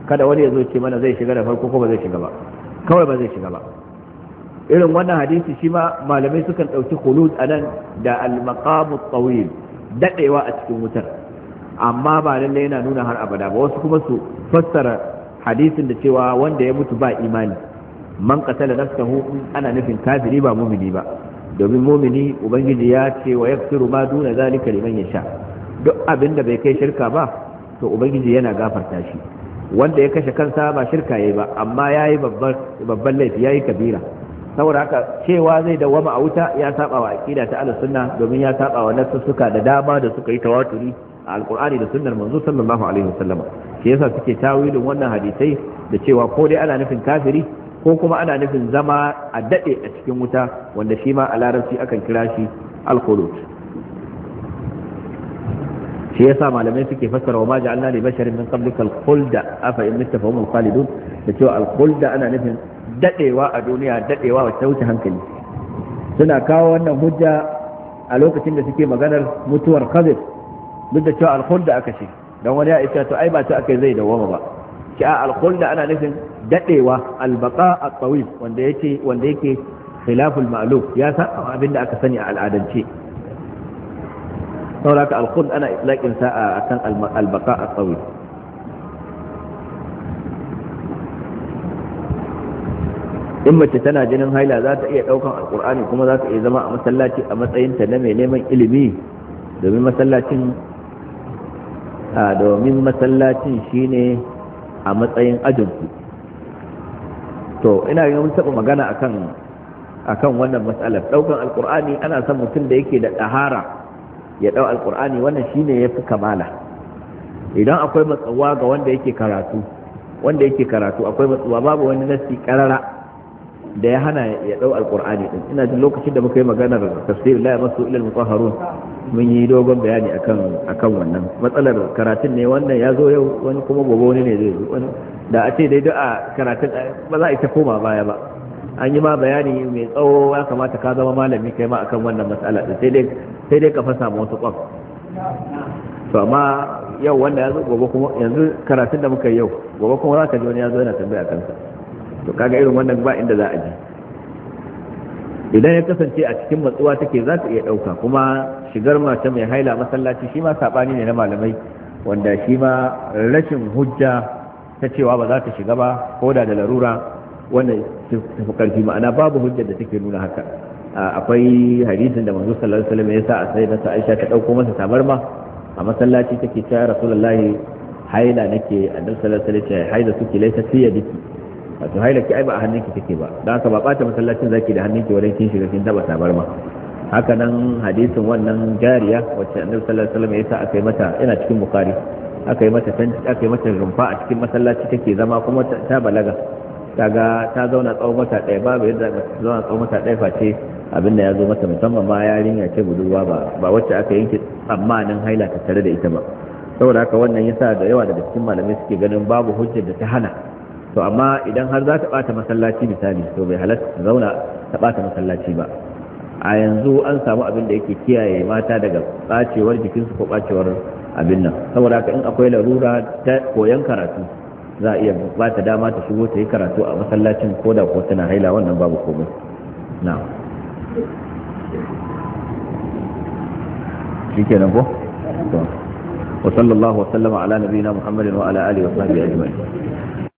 kada wani ya zo ce mana zai shiga da farko ko ba zai shiga ba, kawai ba zai shiga ba. irin wannan hadisi shi ma malamai sukan ɗauki khulud anan da al-maqamu tawil, dadewa a cikin wutar, amma ba lalle yana nuna har abada ba. Wasu kuma su fassara hadisin da cewa wanda ya mutu ba imani, man qatala nafsahu ana nufin kafiri ba mumini ba, domin mumini ubangiji ya ce wa yaghfiru ma duna zalika liman yasha, duk abinda bai kai shirka ba to ubangiji yana gafarta shi. Wanda ya kashe kansa ba shirka yayi ba, amma yayi babban babban laifi, yayi kabira. saboda haka cewa zai dawama a wuta ya saba wa aqida ta ahlus sunna, domin ya saba wa nassuka da dama da suka yi tawaturi a alqur'ani da sunnar manzo sallallahu alaihi wasallam. shi yasa suke tawilin wannan hadisai da cewa ko dai ana nufin kafiri ko kuma ana nufin zama a dade a cikin wuta, wanda shi ma a larabci akan kira shi al-khulud. shi yasa malamai suke fassara wa ma ja'alna li basharin min qablika al-khulda afa in mitta fa hum khalidun, da cewa al-khulda ana nufin dadewa a duniya, dadewa wacce wuce hankali. Suna kawo wannan hujja a lokacin da suke maganar mutuwar Khadir, duk da cewa al-khulda aka ce, dan wani ya isa to ai ba ta akai zai dawama ba. Shi al-khulda ana nufin dadewa, al-baqa at-tawil, wanda yake wanda yake khilaful ma'luf, ya san abin da aka sani a al'adance. saboda al-khuld ana itlaqin sa akan al-baqa at-tawil. in mace tana jinin haila za ta iya daukan alqur'ani kuma za ta iya zama a masallaci a matsayin ta na mai neman ilimi, domin masallacin a domin masallacin shine a matsayin ajinku. to ina ga mun taba magana akan akan wannan matsalar daukan alqur'ani. ana son mutum da yake da dahara ya dau alqur'ani, wannan shine yafi kamala. idan akwai matsawa ga wanda yake karatu wanda yake karatu akwai matsawa, babu wani nasi karara da ya hana ya dau alqur'ani din. ina jin lokacin da muka yi maganar tafsir la yamassu illa al-mutahharun mun yi dogon bayani akan akan wannan matsalar karatun ne. wannan ya zo yau, wani kuma gobe wani ne zai zo. da a ce dai a karatun ba za a ita koma baya ba. an yi ma bayani mai tsawo, ya kamata ka zama malami kai ma akan wannan matsala din, sai dai sai dai ka fasa mu wasu kwaf. to amma yau wanda ya zo, gobe kuma yanzu karatun da muka yi yau, gobe kuma za ka ji wani ya zo yana tambaya kansa. to kaga irin wannan ba inda za a ji. idan ya kasance a cikin matsuwa take za ta iya ɗauka. kuma shigar mace mai haila masallaci shi ma saɓani ne na malamai, wanda shi ma rashin hujja ta cewa ba za ta shiga ba ko da da larura, wanda tafi karfi, ma'ana babu hujjar da take nuna haka. akwai hadisin da manzo sallallahu alaihi wasallam ya sa a sai da Aisha ta ɗauko masa tabarma a masallaci, take cewa Rasulullahi haila nake. annabi sallallahu alaihi wasallam ya haila suke laita fiye diki, wato haila ki ai ba a hannunki take ba, dan haka ba bata masallacin zaki da hannunki wurin kin shiga kin taba tabarma. haka nan hadisin wannan jariya wacce annabi sallallahu alaihi wasallam ya sa aka yi mata, yana cikin bukhari, aka yi mata aka yi mata rumfa a cikin masallaci take zama, kuma ta balaga, kaga ta zauna tsawon wata ɗaya, babu yadda ta zauna tsawon wata ɗaya face abinda ya zo mata, musamman ma yarinya ce budurwa, ba ba wacce aka yanke tsammanin haila ta tare da ita ba. saboda haka wannan yasa da yawa daga cikin malamai suke ganin babu hujjar da ta hana. to amma idan har za ta bata masallaci misali, to bai halatta ta zauna ta bata masallaci ba. a yanzu an samu abin da yake kiyaye mata daga bacewar jikinsu ko bacewar abin nan. saboda haka in akwai larura ta koyon karatu, za a iya ba ta dama ta shigo ta yi karatu a masallacin, ko da ko tana haila, wannan babu komai. na'am, shikenan ko? wa sallallahu wa sallama ala nabiyina Muhammadin wa ala alihi wa sahbihi ajma'in.